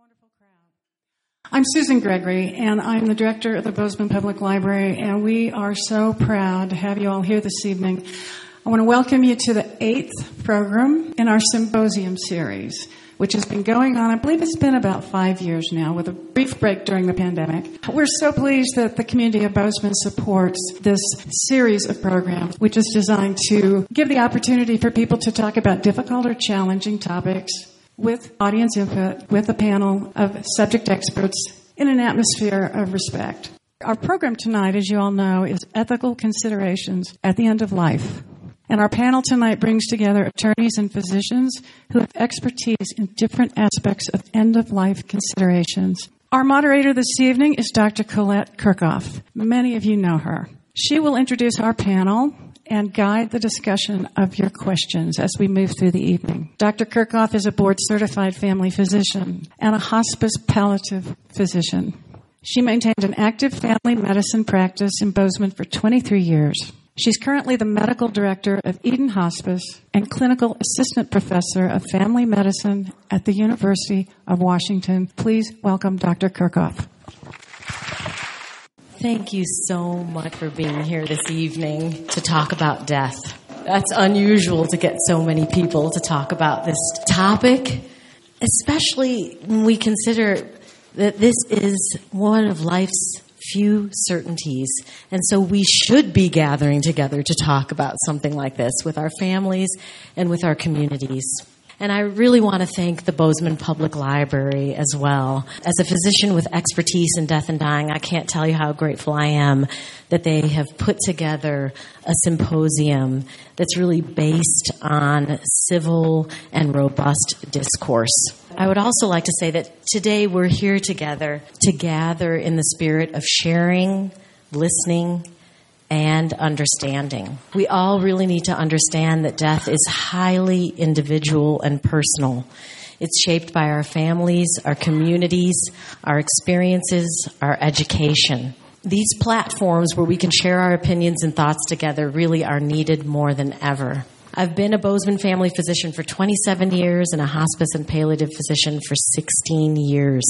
wonderful crowd. I'm Susan Gregory, and I'm the director of the Bozeman Public Library, and we are so proud to have you all here this evening. I want to welcome you to the 8th program in our symposium series, which has been going on, I believe it's been about 5 years now, with a brief break during the pandemic. We're so pleased that the community of Bozeman supports this series of programs, which is designed to give the opportunity for people to talk about difficult or challenging topics with audience input, with a panel of subject experts in an atmosphere of respect. Our program tonight, as you all know, is Ethical Considerations at the End of Life. And our panel tonight brings together attorneys and physicians who have expertise in different aspects of end-of-life considerations. Our moderator this evening is Dr. Colette Kerkhoff. Many of you know her. She will introduce our panel and guide the discussion of your questions as we move through the evening. Dr. Kerkhoff is a board-certified family physician and a hospice palliative physician. She maintained an active family medicine practice in Bozeman for 23 years. She's currently the medical director of Eden Hospice and clinical assistant professor of family medicine at the University of Washington. Please welcome Dr. Kerkhoff. Thank you so much for being here this evening to talk about death. That's unusual to get so many people to talk about this topic, especially when we consider that this is one of life's few certainties. And so we should be gathering together to talk about something like this with our families and with our communities. And I really want to thank the Bozeman Public Library as well. As a physician with expertise in death and dying, I can't tell you how grateful I am that they have put together a symposium that's really based on civil and robust discourse. I would also like to say that today we're here together to gather in the spirit of sharing, listening, and understanding. We all really need to understand that death is highly individual and personal. It's shaped by our families, our communities, our experiences, our education. These platforms where we can share our opinions and thoughts together really are needed more than ever. I've been a Bozeman family physician for 27 years and a hospice and palliative physician for 16 years.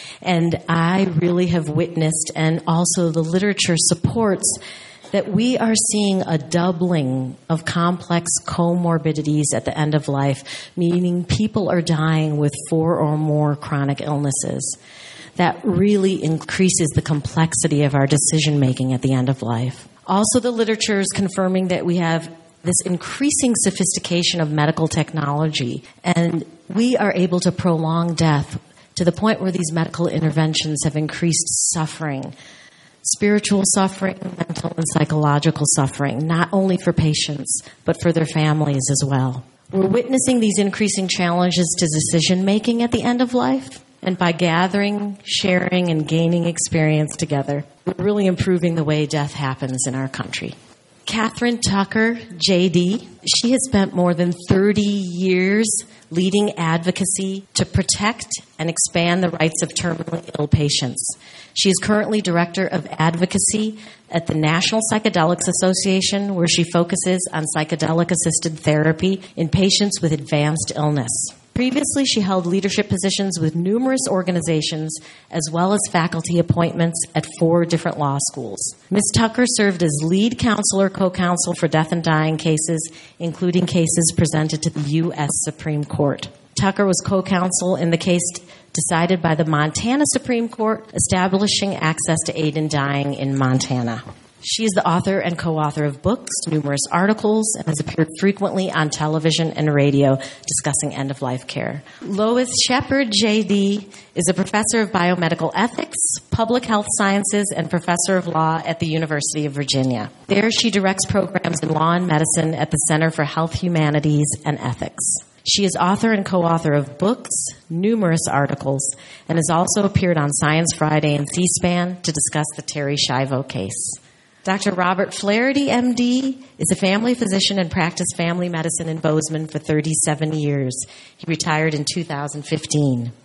And I really have witnessed, and also the literature supports, that we are seeing a doubling of complex comorbidities at the end of life, meaning people are dying with 4 or more chronic illnesses. That really increases the complexity of our decision-making at the end of life. Also, the literature is confirming that we have this increasing sophistication of medical technology, and we are able to prolong death to the point where these medical interventions have increased suffering, spiritual suffering, mental and psychological suffering, not only for patients, but for their families as well. We're witnessing these increasing challenges to decision-making at the end of life, and by gathering, sharing, and gaining experience together, we're really improving the way death happens in our country. Catherine Tucker, JD, she has spent more than 30 years leading advocacy to protect and expand the rights of terminally ill patients. She is currently Director of Advocacy at the National Psychedelics Association, where she focuses on psychedelic-assisted therapy in patients with advanced illness. Previously, she held leadership positions with numerous organizations, as well as faculty appointments at 4 different law schools. Ms. Tucker served as lead counselor, co-counsel for death and dying cases, including cases presented to the U.S. Supreme Court. Tucker was co-counsel in the case decided by the Montana Supreme Court, establishing access to aid in dying in Montana. She is the author and co-author of books, numerous articles, and has appeared frequently on television and radio discussing end-of-life care. Lois Shepard, J.D., is a professor of biomedical ethics, public health sciences, and professor of law at the University of Virginia. There, she directs programs in law and medicine at the Center for Health Humanities and Ethics. She is author and co-author of books, numerous articles, and has also appeared on Science Friday and C-SPAN to discuss the Terri Schiavo case. Dr. Robert Flaherty, MD, is a family physician and practiced family medicine in Bozeman for 37 years. He retired in 2015.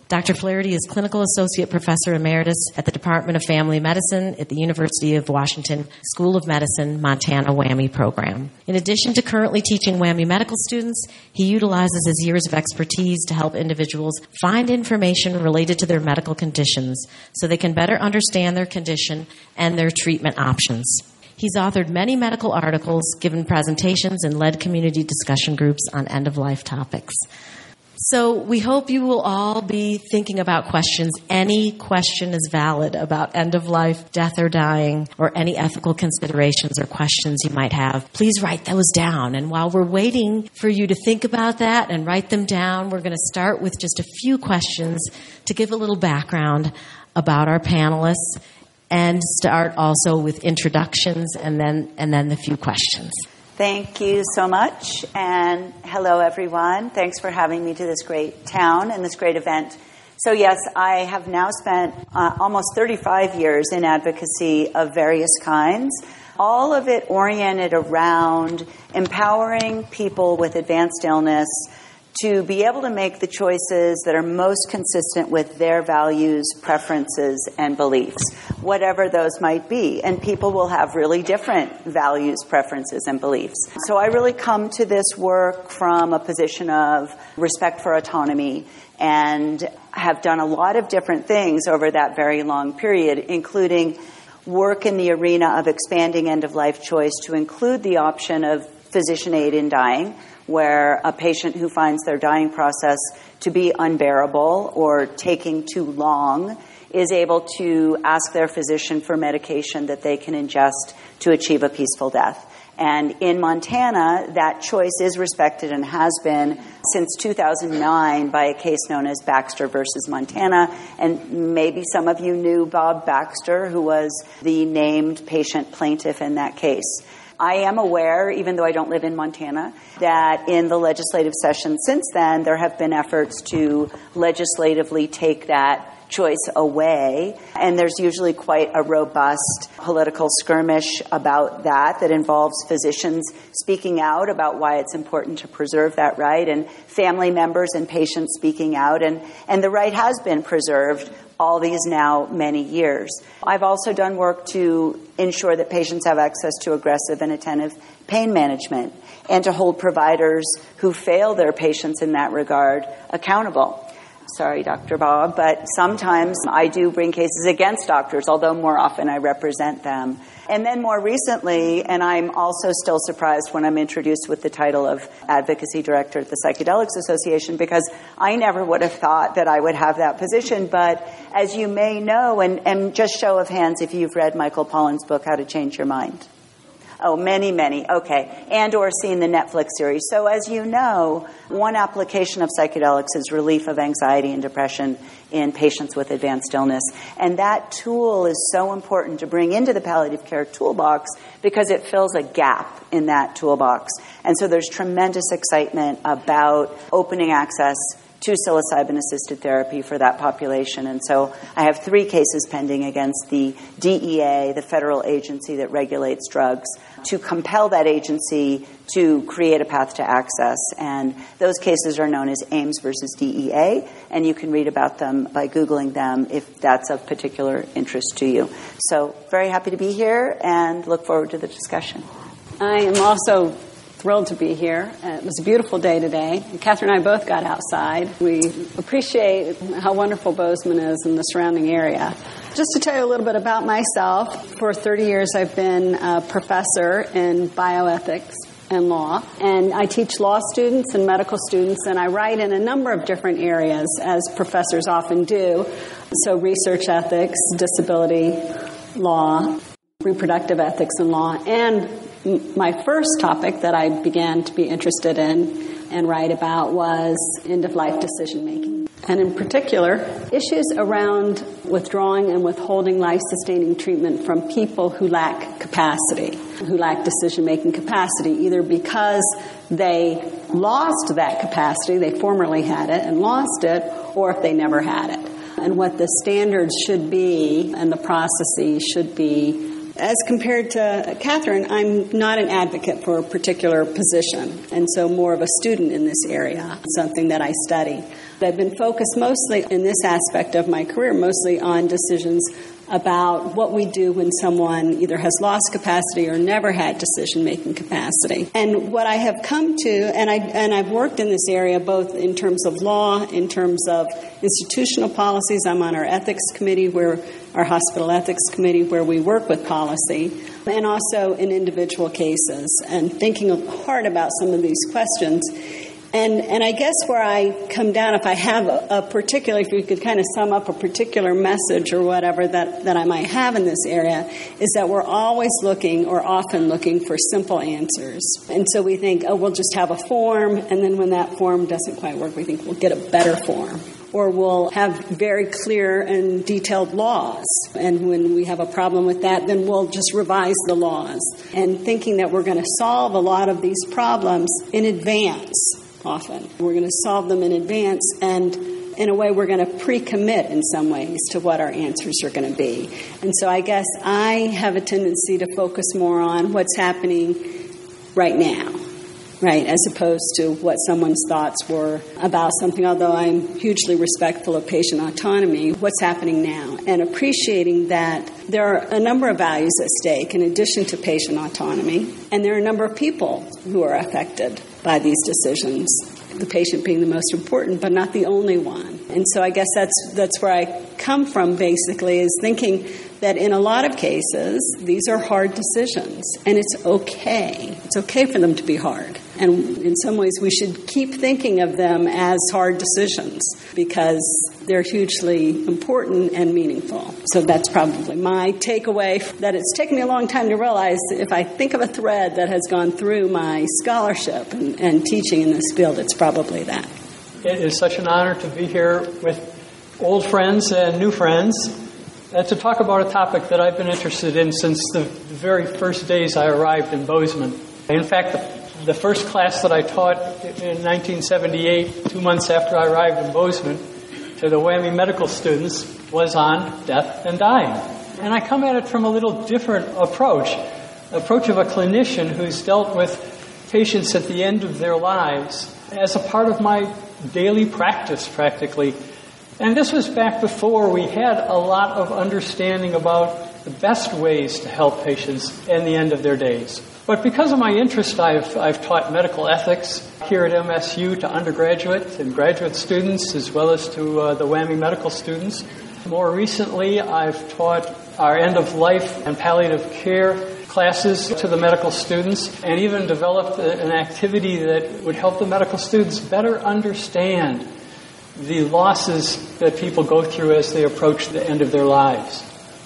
Dr. Flaherty is Clinical Associate Professor Emeritus at the Department of Family Medicine at the University of Washington School of Medicine, Montana WWAMI program. In addition to currently teaching WWAMI medical students, he utilizes his years of expertise to help individuals find information related to their medical conditions so they can better understand their condition and their treatment options. He's authored many medical articles, given presentations, and led community discussion groups on end-of-life topics. So we hope you will all be thinking about questions. Any question is valid about end-of-life, death or dying, or any ethical considerations or questions you might have. Please write those down. And while we're waiting for you to think about that and write them down, we're going to start with just a few questions to give a little background about our panelists and start also with introductions and then the few questions. Thank you so much, and hello everyone. Thanks for having me to this great town and this great event. So yes, I have now spent almost 35 years in advocacy of various kinds, all of it oriented around empowering people with advanced illness to be able to make the choices that are most consistent with their values, preferences, and beliefs, whatever those might be. And people will have really different values, preferences, and beliefs. So I really come to this work from a position of respect for autonomy and have done a lot of different things over that very long period, including work in the arena of expanding end-of-life choice to include the option of physician aid in dying, where a patient who finds their dying process to be unbearable or taking too long is able to ask their physician for medication that they can ingest to achieve a peaceful death. And in Montana, that choice is respected and has been since 2009 by a case known as Baxter versus Montana. And maybe some of you knew Bob Baxter, who was the named patient plaintiff in that case. I am aware, even though I don't live in Montana, that in the legislative session since then, there have been efforts to legislatively take that choice away. And there's usually quite a robust political skirmish about that involves physicians speaking out about why it's important to preserve that right, and family members and patients speaking out. And the right has been preserved all these now many years. I've also done work to ensure that patients have access to aggressive and attentive pain management and to hold providers who fail their patients in that regard accountable. Sorry, Dr. Bob, but sometimes I do bring cases against doctors, although more often I represent them. And then more recently, and I'm also still surprised when I'm introduced with the title of Advocacy Director at the Psychedelics Association, because I never would have thought that I would have that position. But as you may know, and just show of hands if you've read Michael Pollan's book, How to Change Your Mind. Oh, many. Okay. And or seen the Netflix series. So as you know, one application of psychedelics is relief of anxiety and depression in patients with advanced illness. And that tool is so important to bring into the palliative care toolbox because it fills a gap in that toolbox. And so there's tremendous excitement about opening access to psilocybin-assisted therapy for that population. And so I have 3 cases pending against the DEA, the federal agency that regulates drugs, to compel that agency to create a path to access. And those cases are known as Ames versus DEA, and you can read about them by Googling them if that's of particular interest to you. So very happy to be here and look forward to the discussion. I am also thrilled to be here. It was a beautiful day today. Catherine and I both got outside. We appreciate how wonderful Bozeman is and the surrounding area. Just to tell you a little bit about myself, for 30 years I've been a professor in bioethics and law, and I teach law students and medical students, and I write in a number of different areas, as professors often do. So research ethics, disability law, reproductive ethics and law, and my first topic that I began to be interested in and write about was end-of-life decision-making. And in particular, issues around withdrawing and withholding life-sustaining treatment from people who lack capacity, who lack decision-making capacity, either because they lost that capacity, they formerly had it and lost it, or if they never had it. And what the standards should be and the processes should be. As compared to Catherine, I'm not an advocate for a particular position, and so more of a student in this area, something that I study. I've been focused mostly in this aspect of my career, mostly on decisions about what we do when someone either has lost capacity or never had decision-making capacity. And what I have come to, and I've worked in this area both in terms of law, in terms of institutional policies. I'm on our ethics committee, our hospital ethics committee, where we work with policy, and also in individual cases, and thinking hard about some of these questions. And I guess where I come down, if I have a particular, if you could kind of sum up a particular message or whatever that I might have in this area, is that we're always looking or often looking for simple answers. And so we think, we'll just have a form, and then when that form doesn't quite work, we think we'll get a better form. Or we'll have very clear and detailed laws. And when we have a problem with that, then we'll just revise the laws. And thinking that we're going to solve a lot of these problems in advance. Often. We're going to solve them in advance, and in a way we're going to pre-commit in some ways to what our answers are going to be. And so I guess I have a tendency to focus more on what's happening right now, right, as opposed to what someone's thoughts were about something, although I'm hugely respectful of patient autonomy, what's happening now, and appreciating that there are a number of values at stake in addition to patient autonomy, and there are a number of people who are affected by these decisions, the patient being the most important, but not the only one. And so I guess that's where I come from, basically, is thinking that in a lot of cases, these are hard decisions, and it's okay. It's okay for them to be hard. And in some ways, we should keep thinking of them as hard decisions because they're hugely important and meaningful. So that's probably my takeaway, that it's taken me a long time to realize if I think of a thread that has gone through my scholarship and teaching in this field, it's probably that. It is such an honor to be here with old friends and new friends and to talk about a topic that I've been interested in since the very first days I arrived in Bozeman. In fact, the first class that I taught in 1978, 2 months after I arrived in Bozeman, to the WWAMI medical students was on death and dying. And I come at it from a little different approach of a clinician who's dealt with patients at the end of their lives as a part of my daily practice, practically. And this was back before we had a lot of understanding about the best ways to help patients in the end of their days. But because of my interest, I've taught medical ethics here at MSU to undergraduate and graduate students, as well as to the WWAMI medical students. More recently, I've taught our end-of-life and palliative care classes to the medical students, and even developed an activity that would help the medical students better understand the losses that people go through as they approach the end of their lives.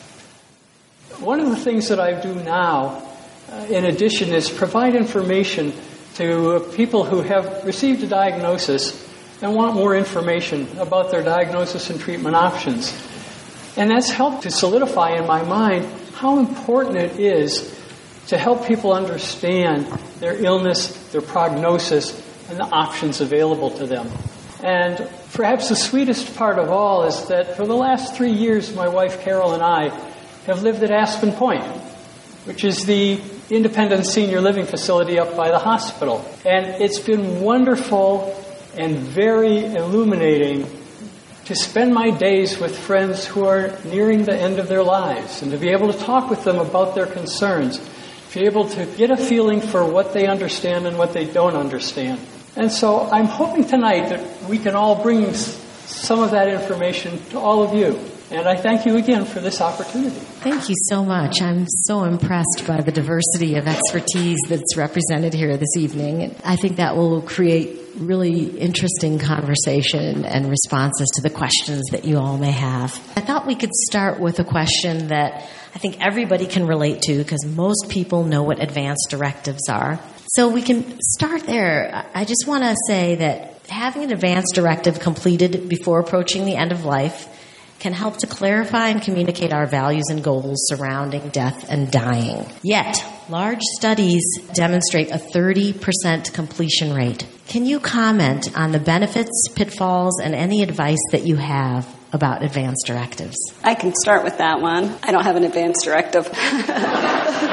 One of the things that I do now, in addition, is provide information to people who have received a diagnosis and want more information about their diagnosis and treatment options. And that's helped to solidify in my mind how important it is to help people understand their illness, their prognosis, and the options available to them. And perhaps the sweetest part of all is that for the last 3 years, my wife Carol and I have lived at Aspen Point, which is the independent senior living facility up by the hospital. And it's been wonderful and very illuminating to spend my days with friends who are nearing the end of their lives and to be able to talk with them about their concerns, to be able to get a feeling for what they understand and what they don't understand. And so I'm hoping tonight that we can all bring some of that information to all of you. And I thank you again for this opportunity. Thank you so much. I'm so impressed by the diversity of expertise that's represented here this evening. I think that will create really interesting conversation and responses to the questions that you all may have. I thought we could start with a question that I think everybody can relate to because most people know what advance directives are. So we can start there. I just want to say that having an advance directive completed before approaching the end of life can help to clarify and communicate our values and goals surrounding death and dying. Yet, large studies demonstrate a 30% completion rate. Can you comment on the benefits, pitfalls, and any advice that you have about advance directives? I can start with that one. I don't have an advance directive.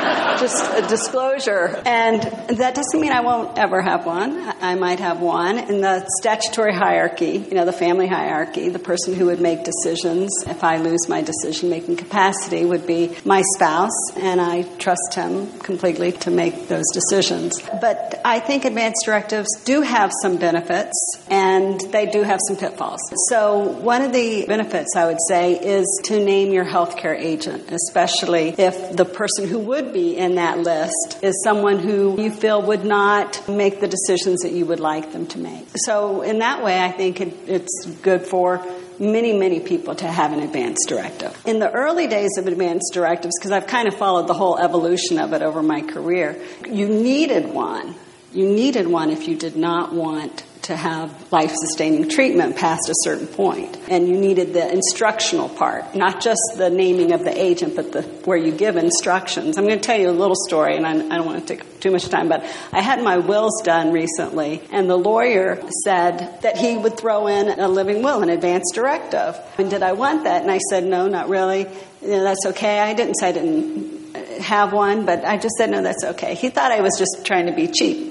Just a disclosure. And that doesn't mean I won't ever have one. I might have one. In the statutory hierarchy, the family hierarchy, the person who would make decisions if I lose my decision-making capacity would be my spouse, and I trust him completely to make those decisions. But I think advance directives do have some benefits, and they do have some pitfalls. So one of the benefits, I would say, is to name your healthcare agent, especially if the person who would be in that list is someone who you feel would not make the decisions that you would like them to make. So in that way, I think it's good for many people to have an advance directive. In the early days of advance directives, because I've kind of followed the whole evolution of it over my career, you needed one. You needed one if you did not want to have life-sustaining treatment past a certain point. And you needed the instructional part, not just the naming of the agent, but where you give instructions. I'm going to tell you a little story, and I don't want to take too much time, but I had my wills done recently, and the lawyer said that he would throw in a living will, an advance directive. And did I want that? And I said, no, not really. That's okay. I didn't say I didn't have one, but I just said, no, that's okay. He thought I was just trying to be cheap.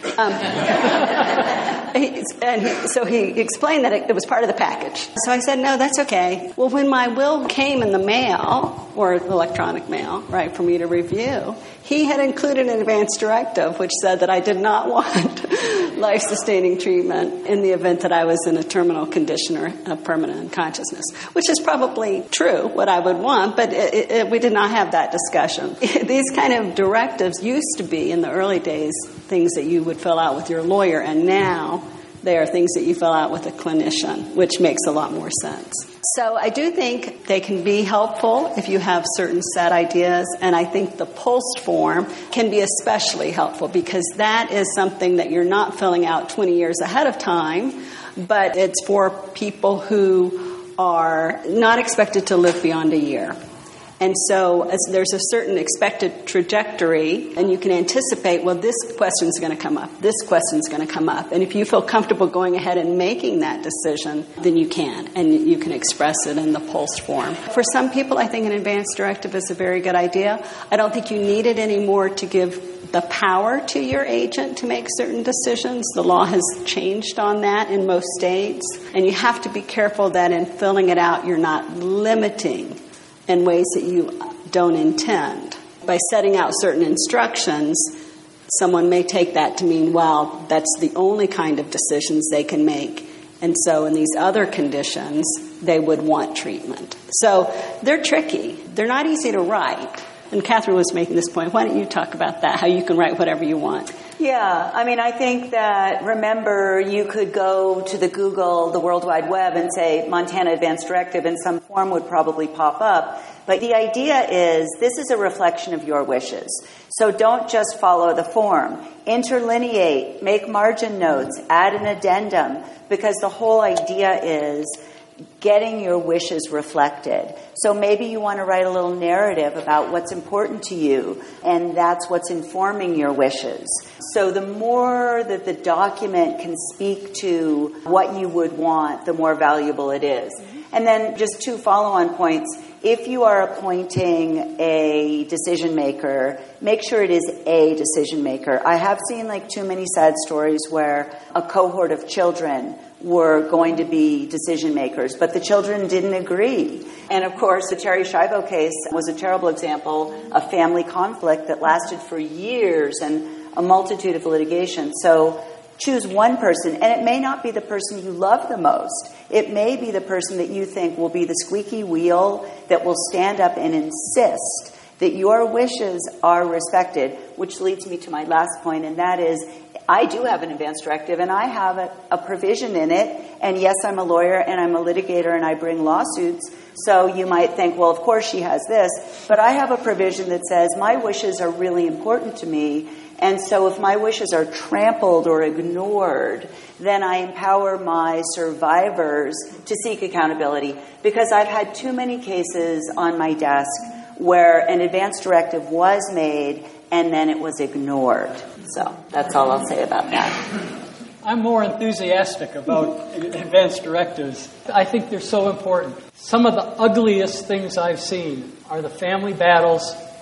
So he explained that it was part of the package. So I said, no, that's okay. Well, when my will came in the mail, or electronic mail, right, for me to review, he had included an advance directive which said that I did not want life-sustaining treatment in the event that I was in a terminal condition or a permanent unconsciousness, which is probably true, what I would want, but we did not have that discussion. These kind of directives used to be, in the early days, things that you would fill out with your lawyer, and now they are things that you fill out with a clinician, which makes a lot more sense. So I do think they can be helpful if you have certain set ideas, and I think the POLST form can be especially helpful because that is something that you're not filling out 20 years ahead of time, but it's for people who are not expected to live beyond a year. And so there's a certain expected trajectory, and you can anticipate, well, this question's going to come up, this question's going to come up. And if you feel comfortable going ahead and making that decision, then you can, and you can express it in the POLST form. For some people, I think an advance directive is a very good idea. I don't think you need it anymore to give the power to your agent to make certain decisions. The law has changed on that in most states. And you have to be careful that in filling it out, you're not limiting in ways that you don't intend. By setting out certain instructions, someone may take that to mean, well, that's the only kind of decisions they can make. And so in these other conditions, they would want treatment. So they're tricky. They're not easy to write. And Catherine was making this point. Why don't you talk about that, how you can write whatever you want? Yeah, I think that, remember, you could go to the World Wide Web, and say Montana Advance Directive, and some form would probably pop up. But the idea is this is a reflection of your wishes. So don't just follow the form. Interlineate, make margin notes, add an addendum, because the whole idea is getting your wishes reflected. So maybe you want to write a little narrative about what's important to you, and that's what's informing your wishes. So the more that the document can speak to what you would want, the more valuable it is. And then just two follow-on points. If you are appointing a decision maker, make sure it is a decision maker. I have seen too many sad stories where a cohort of children were going to be decision makers, but the children didn't agree. And of course, the Terry Schiavo case was a terrible example of family conflict that lasted for years and a multitude of litigation. So choose one person, and it may not be the person you love the most. It may be the person that you think will be the squeaky wheel that will stand up and insist that your wishes are respected, which leads me to my last point, and that is I do have an advance directive, and I have a provision in it. And yes, I'm a lawyer, and I'm a litigator, and I bring lawsuits. So you might think, well, of course she has this. But I have a provision that says my wishes are really important to me. And so if my wishes are trampled or ignored, then I empower my survivors to seek accountability. Because I've had too many cases on my desk where an advance directive was made and then it was ignored. So that's all I'll say about that. I'm more enthusiastic about advance directives. I think they're so important. Some of the ugliest things I've seen are the family battles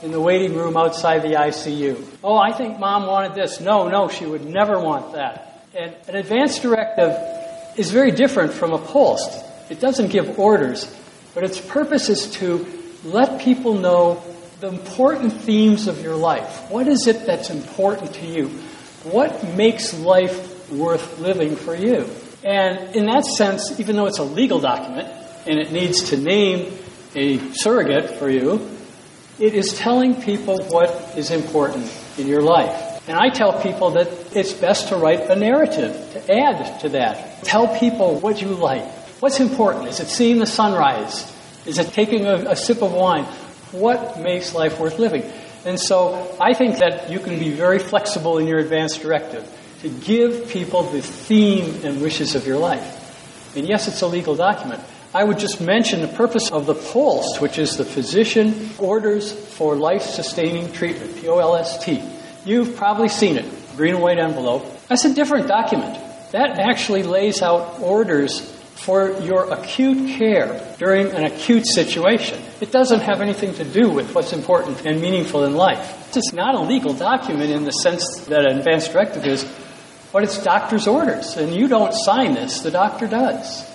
in the waiting room outside the ICU. Oh, I think Mom wanted this. No, she would never want that. And an advance directive is very different from a pulse. It doesn't give orders, but its purpose is to let people know the important themes of your life. What is it that's important to you? What makes life worth living for you? And in that sense, even though it's a legal document and it needs to name a surrogate for you, it is telling people what is important in your life. And I tell people that it's best to write a narrative to add to that. Tell people what you like. What's important? Is it seeing the sunrise? Is it taking a sip of wine? What makes life worth living? And so I think that you can be very flexible in your advance directive to give people the theme and wishes of your life. And yes, it's a legal document. I would just mention the purpose of the POLST, which is the Physician Orders for Life-Sustaining Treatment, POLST. You've probably seen it, green and white envelope. That's a different document. That actually lays out orders for your acute care during an acute situation. It doesn't have anything to do with what's important and meaningful in life. It's not a legal document in the sense that an advance directive is, but it's doctor's orders. And you don't sign this, the doctor does.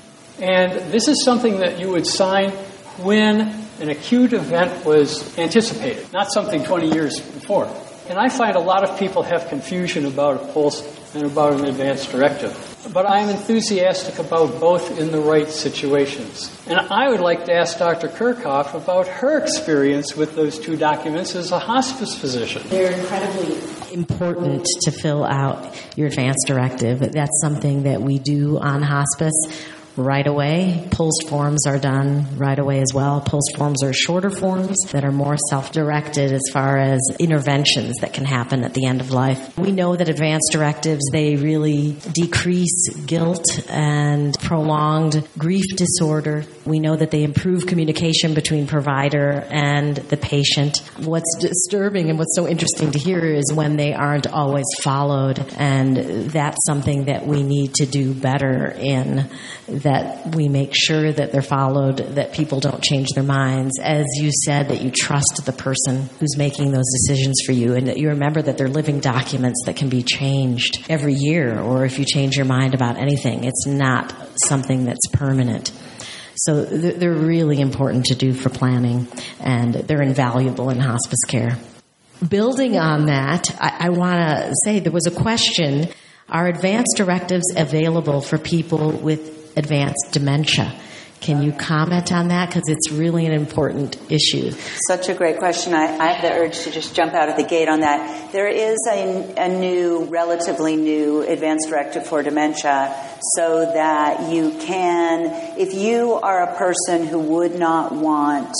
And this is something that you would sign when an acute event was anticipated, not something 20 years before. And I find a lot of people have confusion about a POLST and about an advance directive. But I'm enthusiastic about both in the right situations. And I would like to ask Dr. Kirchhoff about her experience with those two documents as a hospice physician. They're incredibly important to fill out your advance directive. That's something that we do on hospice right away. POLST forms are done right away as well. POLST forms are shorter forms that are more self-directed as far as interventions that can happen at the end of life. We know that advance directives, they really decrease guilt and prolonged grief disorder. We know that they improve communication between provider and the patient. What's disturbing and what's so interesting to hear is when they aren't always followed, and that's something that we need to do better in, that we make sure that they're followed, that people don't change their minds. As you said, that you trust the person who's making those decisions for you, and that you remember that they're living documents that can be changed every year, or if you change your mind about anything, it's not something that's permanent. So they're really important to do for planning, and they're invaluable in hospice care. Building on that, I want to say there was a question, are advance directives available for people with advanced dementia? Can you comment on that? Because it's really an important issue. Such a great question. I have the urge to just jump out of the gate on that. There is a new, relatively new advance directive for dementia, so that you can, if you are a person who would not want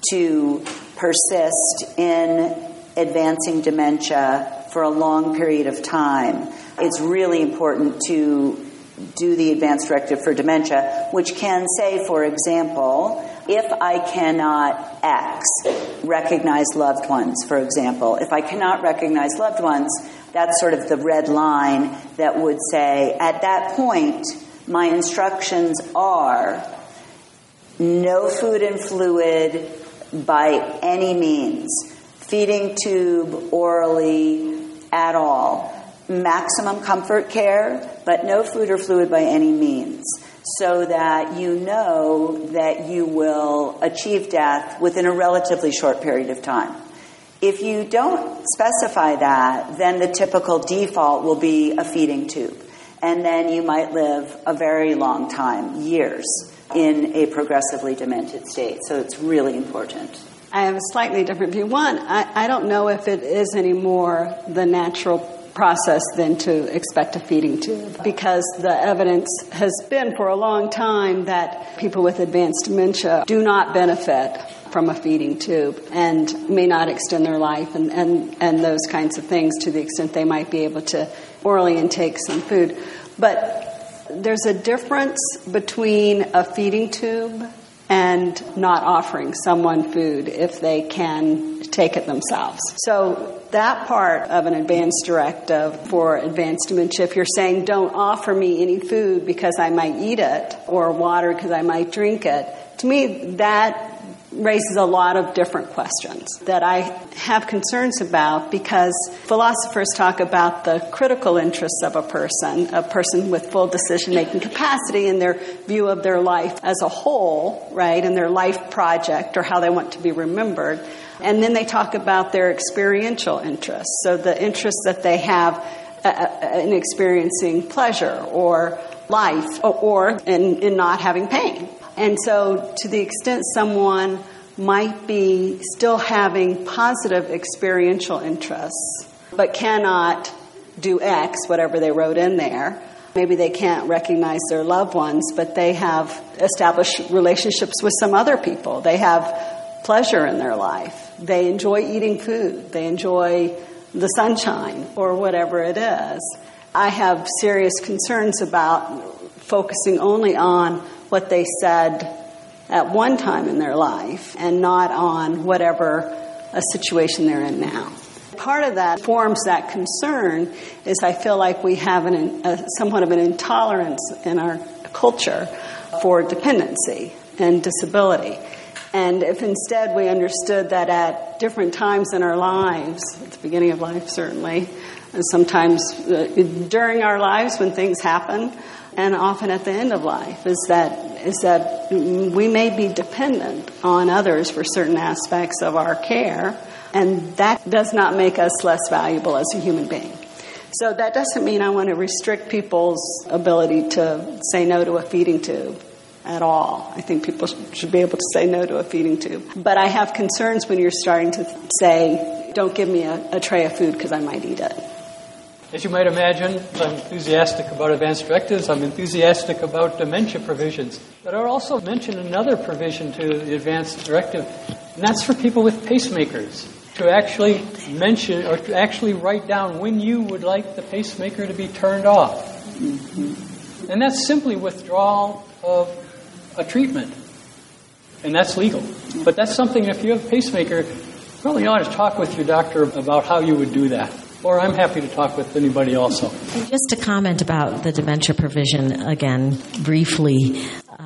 to persist in advancing dementia for a long period of time, it's really important to do the advance directive for dementia, which can say, for example, if I cannot X, recognize loved ones, for example. If I cannot recognize loved ones, that's sort of the red line that would say, at that point, my instructions are no food and fluid by any means, feeding tube, orally, at all. Maximum comfort care, but no food or fluid by any means, so that you know that you will achieve death within a relatively short period of time. If you don't specify that, then the typical default will be a feeding tube. And then you might live a very long time, years, in a progressively demented state. So it's really important. I have a slightly different view. One, I don't know if it is anymore the natural process than to expect a feeding tube, because the evidence has been for a long time that people with advanced dementia do not benefit from a feeding tube and may not extend their life and those kinds of things to the extent they might be able to orally intake some food. But there's a difference between a feeding tube and not offering someone food if they can take it themselves. So that part of an advance directive for advanced dementia, if you're saying don't offer me any food because I might eat it, or water because I might drink it, to me that raises a lot of different questions that I have concerns about, because philosophers talk about the critical interests of a person with full decision-making capacity in their view of their life as a whole, right, and their life project or how they want to be remembered. And then they talk about their experiential interests, so the interests that they have in experiencing pleasure or life or in not having pain. And so to the extent someone might be still having positive experiential interests, but cannot do X, whatever they wrote in there, maybe they can't recognize their loved ones, but they have established relationships with some other people. They have pleasure in their life. They enjoy eating food. They enjoy the sunshine or whatever it is. I have serious concerns about focusing only on what they said at one time in their life and not on whatever a situation they're in now. Part of that forms that concern is I feel like we have somewhat of an intolerance in our culture for dependency and disability. And if instead we understood that at different times in our lives, at the beginning of life certainly, and sometimes during our lives when things happen, and often at the end of life, is that we may be dependent on others for certain aspects of our care, and that does not make us less valuable as a human being. So that doesn't mean I want to restrict people's ability to say no to a feeding tube at all. I think people should be able to say no to a feeding tube. But I have concerns when you're starting to say, don't give me a tray of food because I might eat it. As you might imagine, I'm enthusiastic about advanced directives. I'm enthusiastic about dementia provisions. But I would also mention another provision to the advanced directive, and that's for people with pacemakers, to actually mention or to actually write down when you would like the pacemaker to be turned off. Mm-hmm. And that's simply withdrawal of a treatment. And that's legal. But that's something, if you have a pacemaker, you really ought to talk with your doctor about how you would do that. Or I'm happy to talk with anybody also. And just to comment about the dementia provision again, briefly,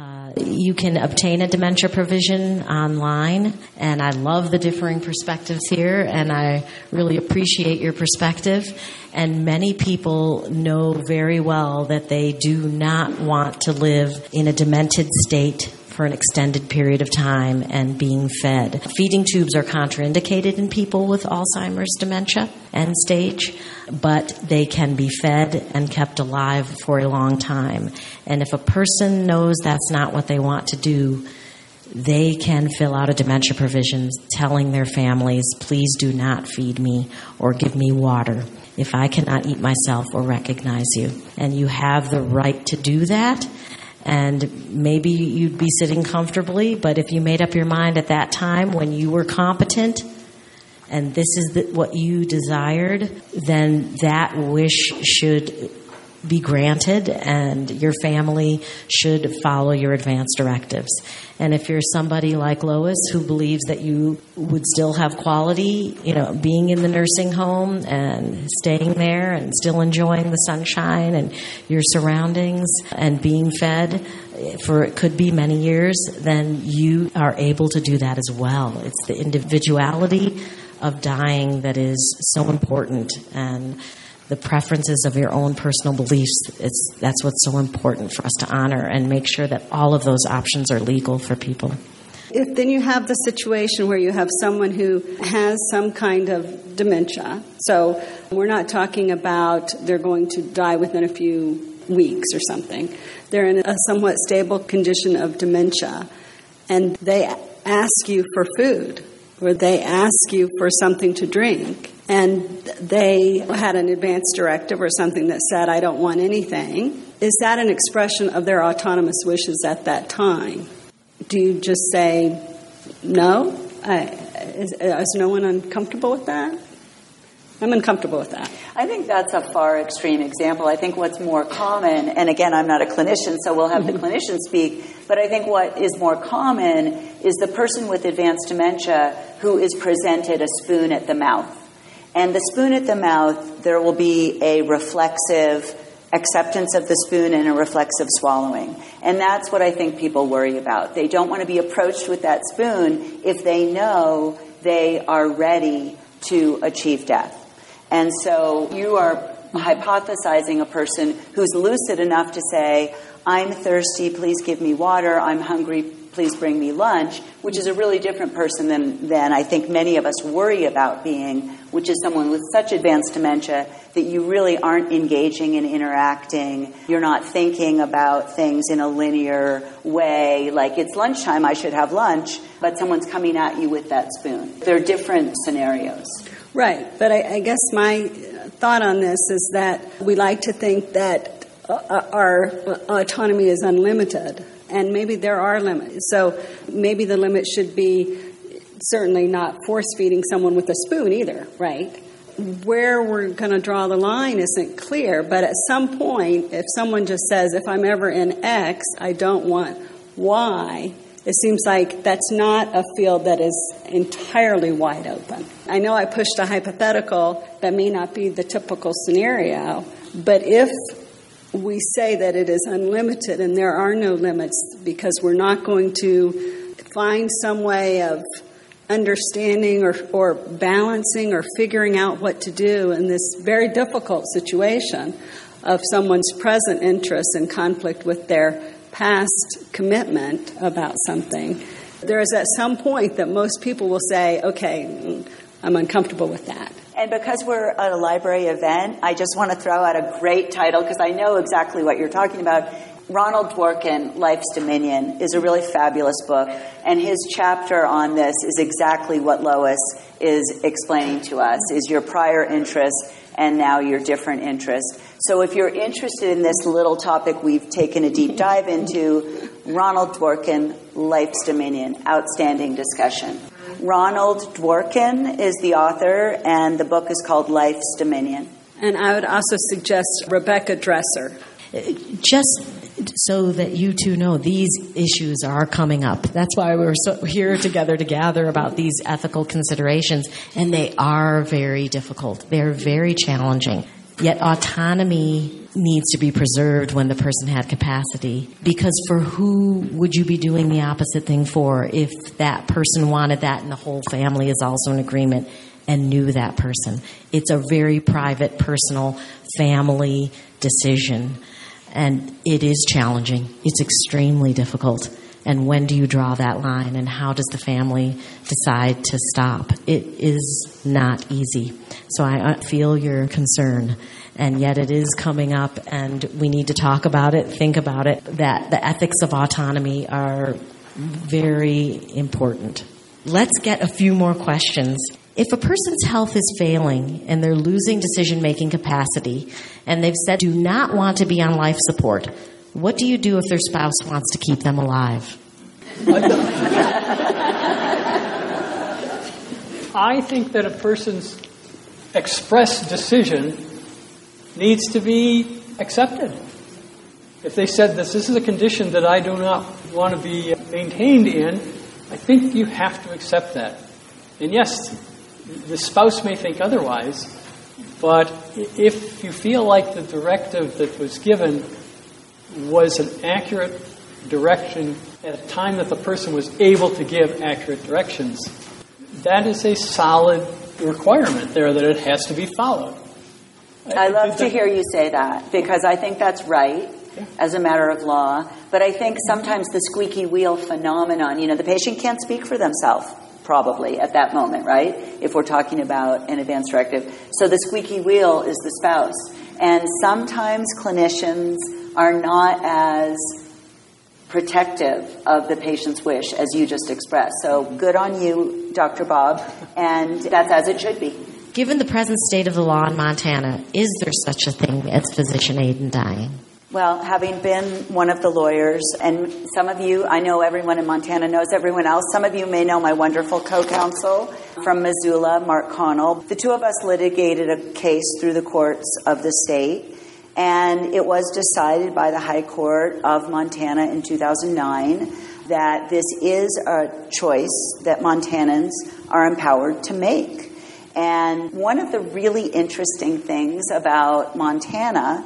you can obtain a dementia provision online, and I love the differing perspectives here, and I really appreciate your perspective. And many people know very well that they do not want to live in a demented state for an extended period of time and being fed. Feeding tubes are contraindicated in people with Alzheimer's dementia end stage, but they can be fed and kept alive for a long time. And if a person knows that's not what they want to do, they can fill out a dementia provision telling their families, please do not feed me or give me water if I cannot eat myself or recognize you. And you have the right to do that. And maybe you'd be sitting comfortably, but if you made up your mind at that time when you were competent and this is what you desired, then that wish should be granted and your family should follow your advance directives. And if you're somebody like Lois who believes that you would still have quality, being in the nursing home and staying there and still enjoying the sunshine and your surroundings and being fed for it could be many years, then you are able to do that as well. It's the individuality of dying that is so important, and the preferences of your own personal beliefs, that's what's so important for us to honor and make sure that all of those options are legal for people. If then you have the situation where you have someone who has some kind of dementia, so we're not talking about they're going to die within a few weeks or something. They're in a somewhat stable condition of dementia, and they ask you for food, or they ask you for something to drink, and they had an advance directive or something that said, I don't want anything. Is that an expression of their autonomous wishes at that time? Do you just say, no? Is no one uncomfortable with that? I'm uncomfortable with that. I think that's a far extreme example. I think what's more common, and again, I'm not a clinician, so we'll have the clinician speak, but I think what is more common is the person with advanced dementia who is presented a spoon at the mouth. And the spoon at the mouth, there will be a reflexive acceptance of the spoon and a reflexive swallowing. And that's what I think people worry about. They don't want to be approached with that spoon if they know they are ready to achieve death. And so you are hypothesizing a person who's lucid enough to say, I'm thirsty, please give me water, I'm hungry, please bring me lunch, which is a really different person than I think many of us worry about being, which is someone with such advanced dementia that you really aren't engaging and interacting. You're not thinking about things in a linear way, like it's lunchtime, I should have lunch, but someone's coming at you with that spoon. They're different scenarios. Right, but I guess my thought on this is that we like to think that our autonomy is unlimited, and maybe there are limits. So maybe the limit should be certainly not force-feeding someone with a spoon either, right? Where we're going to draw the line isn't clear, but at some point, if someone just says, if I'm ever in X, I don't want Y, it seems like that's not a field that is entirely wide open. I know I pushed a hypothetical that may not be the typical scenario, but if we say that it is unlimited and there are no limits because we're not going to find some way of understanding or balancing or figuring out what to do in this very difficult situation of someone's present interest in conflict with their past commitment about something, there is at some point that most people will say, okay, I'm uncomfortable with that. And because we're at a library event, I just want to throw out a great title because I know exactly what you're talking about. Ronald Dworkin, Life's Dominion, is a really fabulous book, and his chapter on this is exactly what Lois is explaining to us, is your prior interest and now your different interest. So if you're interested in this little topic we've taken a deep dive into, Ronald Dworkin, Life's Dominion, outstanding discussion. Ronald Dworkin is the author, and the book is called Life's Dominion. And I would also suggest Rebecca Dresser. Just so that you two know, these issues are coming up. That's why we're here together to gather about these ethical considerations, and they are very difficult. They're very challenging. Yet autonomy needs to be preserved when the person had capacity, because for who would you be doing the opposite thing for if that person wanted that and the whole family is also in agreement and knew that person? It's a very private, personal, family decision. And it is challenging. It's extremely difficult. And when do you draw that line? And how does the family decide to stop? It is not easy. So I feel your concern. And yet it is coming up, and we need to talk about it, think about it, that the ethics of autonomy are very important. Let's get a few more questions. If a person's health is failing and they're losing decision-making capacity and they've said do not want to be on life support, what do you do if their spouse wants to keep them alive? I think that a person's express decision needs to be accepted. If they said this is a condition that I do not want to be maintained in, I think you have to accept that. And yes, the spouse may think otherwise, but if you feel like the directive that was given was an accurate direction at a time that the person was able to give accurate directions, that is a solid requirement there that it has to be followed. I love to hear you say that, because I think that's right as a matter of law, but I think sometimes the squeaky wheel phenomenon, the patient can't speak for themselves. Probably at that moment, right? If we're talking about an advance directive. So the squeaky wheel is the spouse. And sometimes clinicians are not as protective of the patient's wish as you just expressed. So good on you, Dr. Bob, and that's as it should be. Given the present state of the law in Montana, is there such a thing as physician aid in dying? Well, having been one of the lawyers, and some of you, I know everyone in Montana knows everyone else. Some of you may know my wonderful co-counsel from Missoula, Mark Connell. The two of us litigated a case through the courts of the state, and it was decided by the High Court of Montana in 2009 that this is a choice that Montanans are empowered to make. And one of the really interesting things about Montana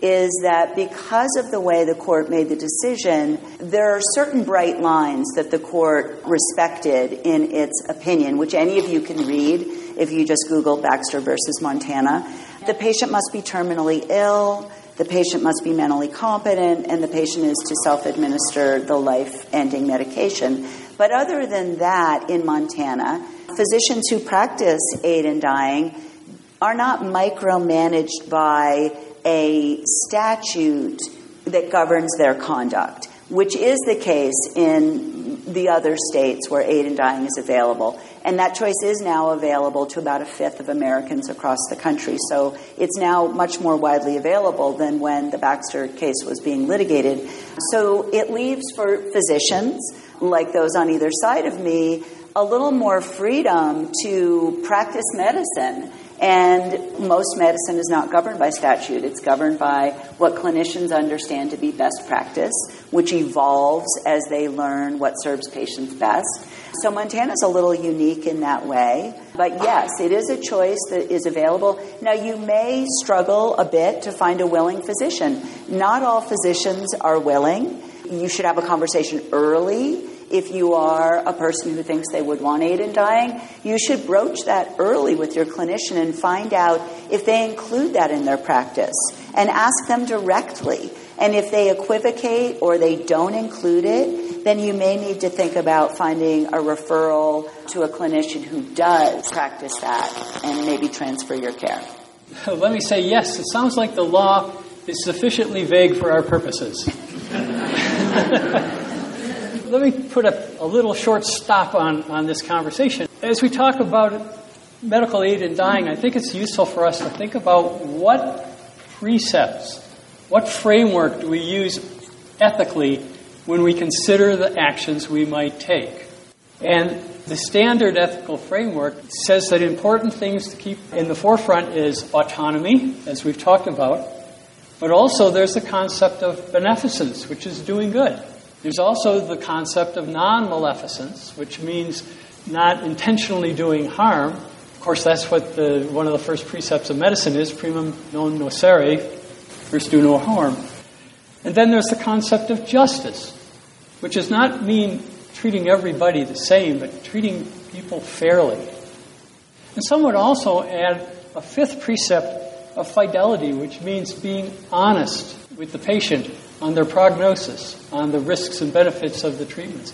is that because of the way the court made the decision, there are certain bright lines that the court respected in its opinion, which any of you can read if you just Google Baxter versus Montana. The patient must be terminally ill, the patient must be mentally competent, and the patient is to self-administer the life-ending medication. But other than that, in Montana, physicians who practice aid in dying are not micromanaged by a statute that governs their conduct, which is the case in the other states where aid in dying is available. And that choice is now available to about a fifth of Americans across the country. So it's now much more widely available than when the Baxter case was being litigated. So it leaves for physicians, like those on either side of me, a little more freedom to practice medicine. And most medicine is not governed by statute. It's governed by what clinicians understand to be best practice, which evolves as they learn what serves patients best. So Montana's a little unique in that way. But yes, it is a choice that is available. Now, you may struggle a bit to find a willing physician. Not all physicians are willing. You should have a conversation early. If you are a person who thinks they would want aid in dying, you should broach that early with your clinician and find out if they include that in their practice and ask them directly. And if they equivocate or they don't include it, then you may need to think about finding a referral to a clinician who does practice that and maybe transfer your care. Let me say yes. It sounds like the law is sufficiently vague for our purposes. Let me put a little short stop on this conversation. As we talk about medical aid in dying, I think it's useful for us to think about what precepts, what framework do we use ethically when we consider the actions we might take. And the standard ethical framework says that important things to keep in the forefront is autonomy, as we've talked about, but also there's the concept of beneficence, which is doing good. There's also the concept of non-maleficence, which means not intentionally doing harm. Of course, that's what one of the first precepts of medicine is, primum non nocere, first do no harm. And then there's the concept of justice, which does not mean treating everybody the same, but treating people fairly. And some would also add a fifth precept of fidelity, which means being honest with the patient on their prognosis, on the risks and benefits of the treatments.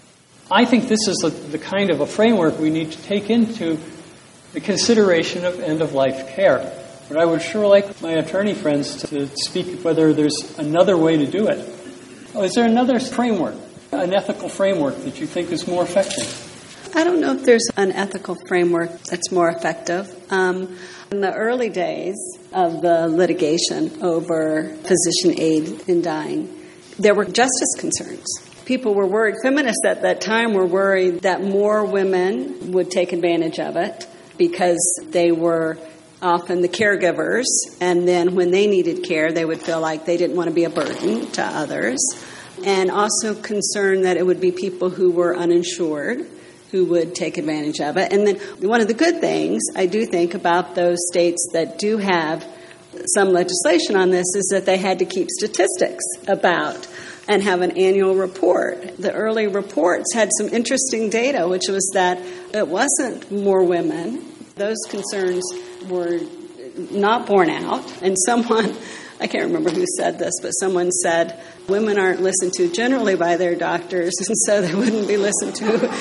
I think this is the kind of a framework we need to take into the consideration of end-of-life care. But I would sure like my attorney friends to speak whether there's another way to do it. Is there another framework, an ethical framework that you think is more effective? I don't know if there's an ethical framework that's more effective. In the early days of the litigation over physician aid in dying, there were justice concerns. People were worried, feminists at that time were worried that more women would take advantage of it because they were often the caregivers, and then when they needed care, they would feel like they didn't want to be a burden to others, and also concerned that it would be people who were uninsured who would take advantage of it. And then one of the good things I do think about those states that do have some legislation on this is that they had to keep statistics about and have an annual report. The early reports had some interesting data, which was that it wasn't more women. Those concerns were not borne out. And someone, I can't remember who said this, but someone said, women aren't listened to generally by their doctors, and so they wouldn't be listened to.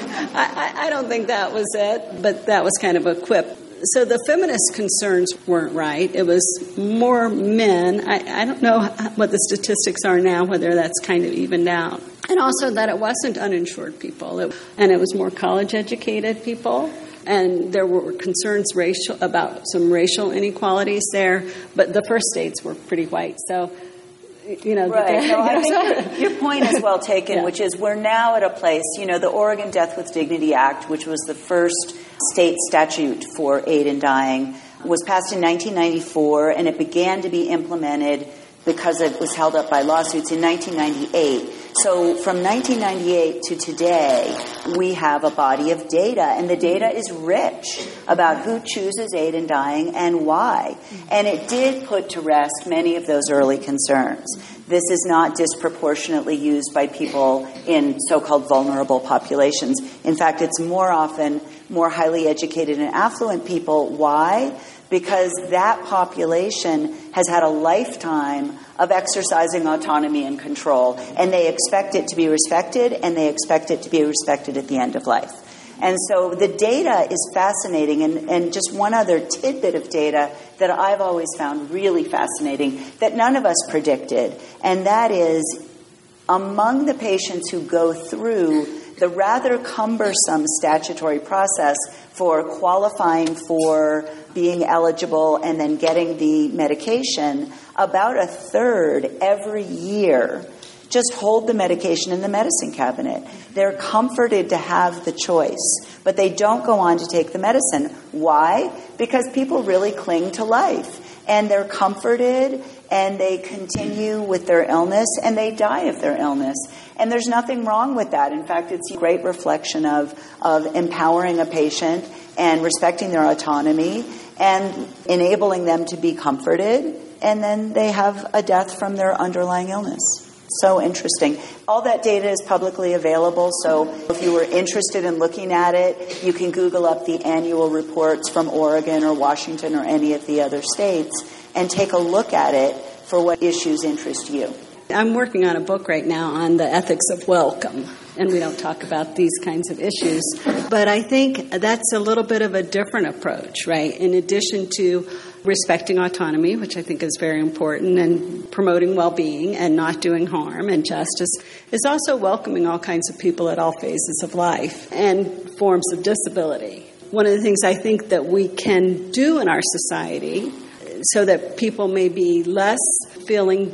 I don't think that was it, but that was kind of a quip. So the feminist concerns weren't right. It was more men. I don't know what the statistics are now, whether that's kind of evened out. And also that it wasn't uninsured people, and it was more college-educated people. And there were concerns about some racial inequalities there, but the first states were pretty white. So, right. I think your point is well taken, which is we're now at a place, the Oregon Death with Dignity Act, which was the first state statute for aid in dying, was passed in 1994, and it began to be implemented because it was held up by lawsuits in 1998. So from 1998 to today, we have a body of data, and the data is rich about who chooses aid in dying and why. And it did put to rest many of those early concerns. This is not disproportionately used by people in so-called vulnerable populations. In fact, it's more often more highly educated and affluent people. Why? Because that population has had a lifetime of exercising autonomy and control, and they expect it to be respected, and they expect it to be respected at the end of life. And so the data is fascinating, and just one other tidbit of data that I've always found really fascinating that none of us predicted, and that is among the patients who go through the rather cumbersome statutory process for qualifying for being eligible and then getting the medication, about a third every year just hold the medication in the medicine cabinet. They're comforted to have the choice, but they don't go on to take the medicine. Why? Because people really cling to life, and they're comforted, and they continue with their illness, and they die of their illness. And there's nothing wrong with that. In fact, it's a great reflection of empowering a patient and respecting their autonomy and enabling them to be comforted, and then they have a death from their underlying illness. So interesting. All that data is publicly available, so if you were interested in looking at it, you can Google up the annual reports from Oregon or Washington or any of the other states and take a look at it for what issues interest you. I'm working on a book right now on the ethics of welcome, and we don't talk about these kinds of issues. But I think that's a little bit of a different approach, right? In addition to respecting autonomy, which I think is very important, and promoting well-being and not doing harm and justice, is also welcoming all kinds of people at all phases of life and forms of disability. One of the things I think that we can do in our society so that people may be less feeling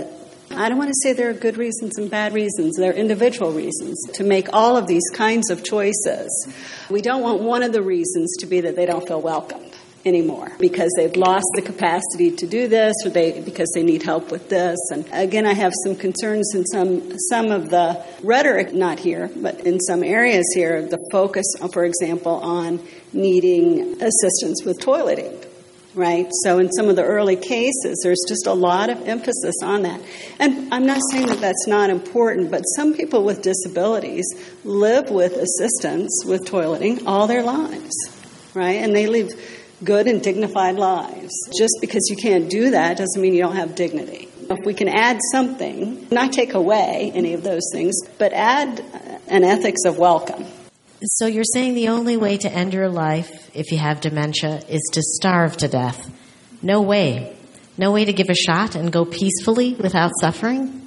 I don't want to say there are good reasons and bad reasons. There are individual reasons to make all of these kinds of choices. We don't want one of the reasons to be that they don't feel welcomed anymore because they've lost the capacity to do this or because they need help with this. And again, I have some concerns in some of the rhetoric, not here, but in some areas here, the focus, for example, on needing assistance with toileting. Right? So in some of the early cases, there's just a lot of emphasis on that. And I'm not saying that that's not important, but some people with disabilities live with assistance with toileting all their lives, right? And they live good and dignified lives. Just because you can't do that doesn't mean you don't have dignity. If we can add something, not take away any of those things, but add an ethics of welcome. So you're saying the only way to end your life if you have dementia is to starve to death. No way. No way to give a shot and go peacefully without suffering?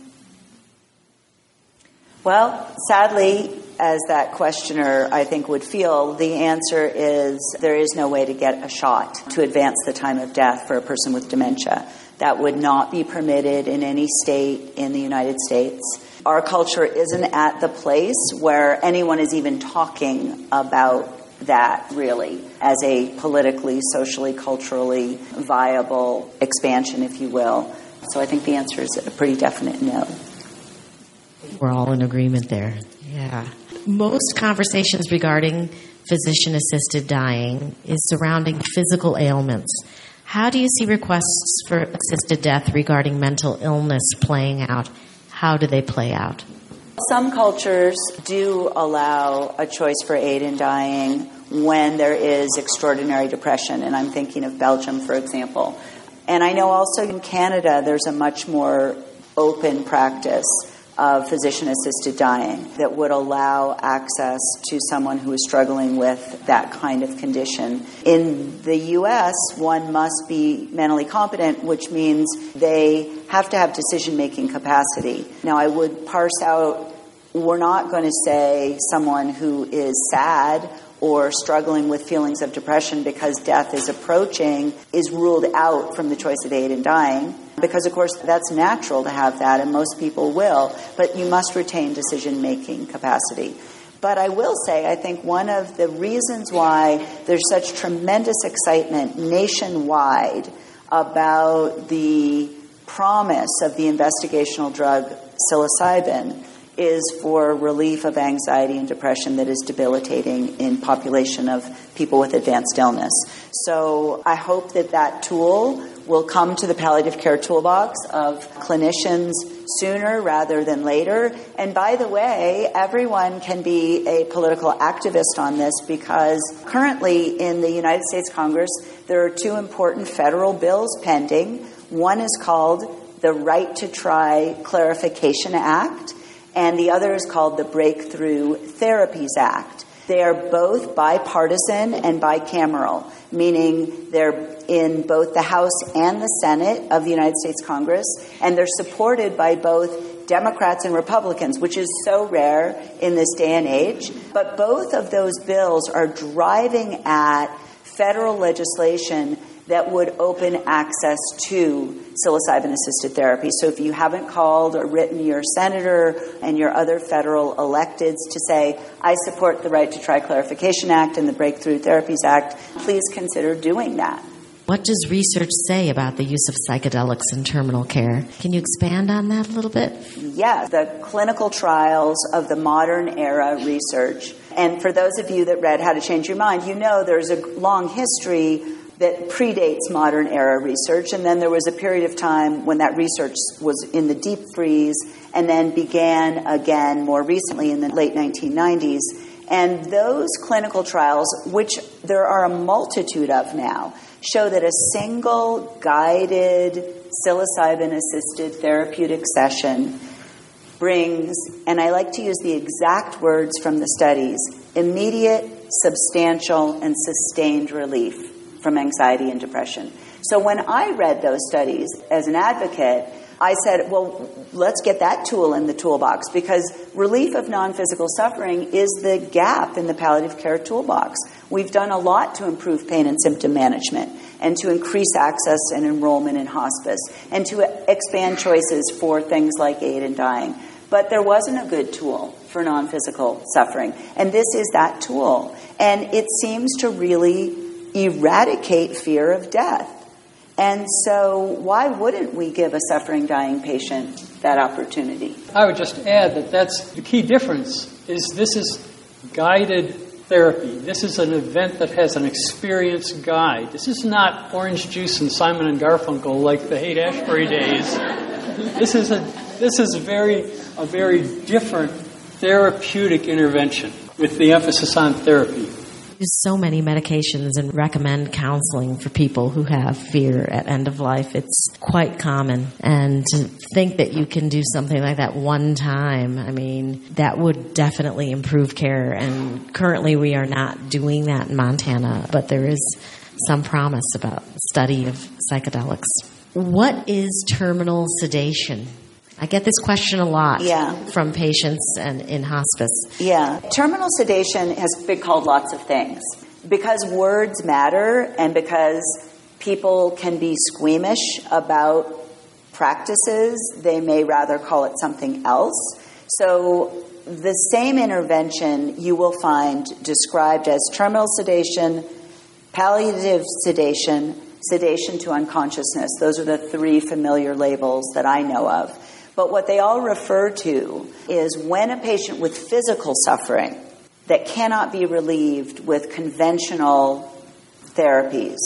Well, sadly, as that questioner, I think, would feel, the answer is there is no way to get a shot to advance the time of death for a person with dementia. That would not be permitted in any state in the United States. Our culture isn't at the place where anyone is even talking about that, really, as a politically, socially, culturally viable expansion, if you will. So I think the answer is a pretty definite no. We're all in agreement there. Yeah. Most conversations regarding physician-assisted dying is surrounding physical ailments. How do you see requests for assisted death regarding mental illness playing out? How do they play out? Some cultures do allow a choice for aid in dying when there is extraordinary depression, and I'm thinking of Belgium, for example. And I know also in Canada there's a much more open practice of physician-assisted dying that would allow access to someone who is struggling with that kind of condition. In the U.S., one must be mentally competent, which means they have to have decision-making capacity. Now, I would parse out, we're not going to say someone who is sad or struggling with feelings of depression because death is approaching is ruled out from the choice of aid in dying. Because, of course, that's natural to have that, and most people will, but you must retain decision-making capacity. But I will say, I think one of the reasons why there's such tremendous excitement nationwide about the promise of the investigational drug psilocybin is for relief of anxiety and depression that is debilitating in population of people with advanced illness. So I hope that that tool will come to the palliative care toolbox of clinicians sooner rather than later. And by the way, everyone can be a political activist on this, because currently in the United States Congress, there are two important federal bills pending. One is called the Right to Try Clarification Act, and the other is called the Breakthrough Therapies Act. They are both bipartisan and bicameral, meaning they're in both the House and the Senate of the United States Congress, and they're supported by both Democrats and Republicans, which is so rare in this day and age. But both of those bills are driving at federal legislation that would open access to psilocybin-assisted therapy. So if you haven't called or written your senator and your other federal electeds to say, I support the Right to Try Clarification Act and the Breakthrough Therapies Act, please consider doing that. What does research say about the use of psychedelics in terminal care? Can you expand on that a little bit? Yeah, the clinical trials of the modern era research. And for those of you that read How to Change Your Mind, you know there's a long history that predates modern era research, and then there was a period of time when that research was in the deep freeze and then began again more recently in the late 1990s. And those clinical trials, which there are a multitude of now, show that a single guided psilocybin-assisted therapeutic session brings, and I like to use the exact words from the studies, immediate, substantial, and sustained relief from anxiety and depression. So when I read those studies as an advocate, I said, well, let's get that tool in the toolbox, because relief of non-physical suffering is the gap in the palliative care toolbox. We've done a lot to improve pain and symptom management and to increase access and enrollment in hospice and to expand choices for things like aid in dying. But there wasn't a good tool for non-physical suffering. And this is that tool. And it seems to really eradicate fear of death. And so why wouldn't we give a suffering, dying patient that opportunity? I would just add that that's the key difference is this is guided therapy. This is an event that has an experienced guide. This is not orange juice and Simon and Garfunkel like the Haight-Ashbury days. This is a very different therapeutic intervention with the emphasis on therapy. Use so many medications and recommend counseling for people who have fear at end of life. It's quite common. And to think that you can do something like that one time, I mean, that would definitely improve care. And currently we are not doing that in Montana, but there is some promise about study of psychedelics. What is terminal sedation? I get this question a lot from patients and in hospice. Yeah. Terminal sedation has been called lots of things. Because words matter and because people can be squeamish about practices, they may rather call it something else. So the same intervention you will find described as terminal sedation, palliative sedation, sedation to unconsciousness. Those are the three familiar labels that I know of. But what they all refer to is when a patient with physical suffering that cannot be relieved with conventional therapies,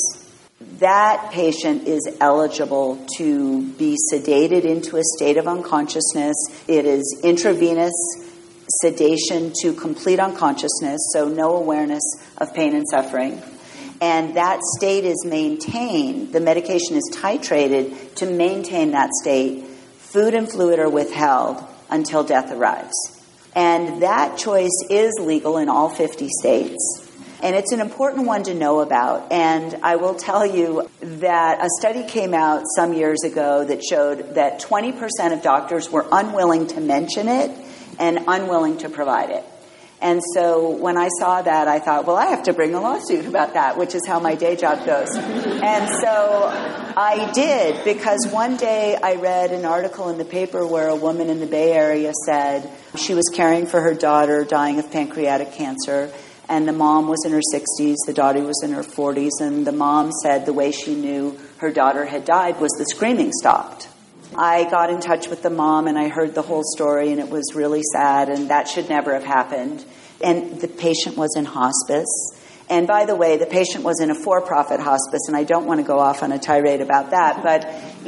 that patient is eligible to be sedated into a state of unconsciousness. It is intravenous sedation to complete unconsciousness, so no awareness of pain and suffering. And that state is maintained. The medication is titrated to maintain that state. Food and fluid are withheld until death arrives. And that choice is legal in all 50 states. And it's an important one to know about. And I will tell you that a study came out some years ago that showed that 20% of doctors were unwilling to mention it and unwilling to provide it. And so when I saw that, I thought, well, I have to bring a lawsuit about that, which is how my day job goes. And so I did, because one day I read an article in the paper where a woman in the Bay Area said she was caring for her daughter dying of pancreatic cancer, and the mom was in her 60s, the daughter was in her 40s, and the mom said the way she knew her daughter had died was the screaming stopped. I got in touch with the mom and I heard the whole story, and it was really sad, and that should never have happened. And the patient was in hospice. And by the way, the patient was in a for-profit hospice, and I don't want to go off on a tirade about that, but,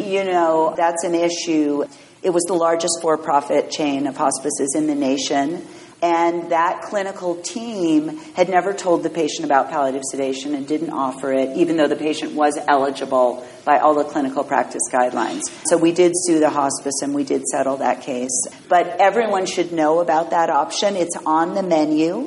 that's an issue. It was the largest for-profit chain of hospices in the nation. And that clinical team had never told the patient about palliative sedation and didn't offer it, even though the patient was eligible by all the clinical practice guidelines. So we did sue the hospice and we did settle that case. But everyone should know about that option. It's on the menu.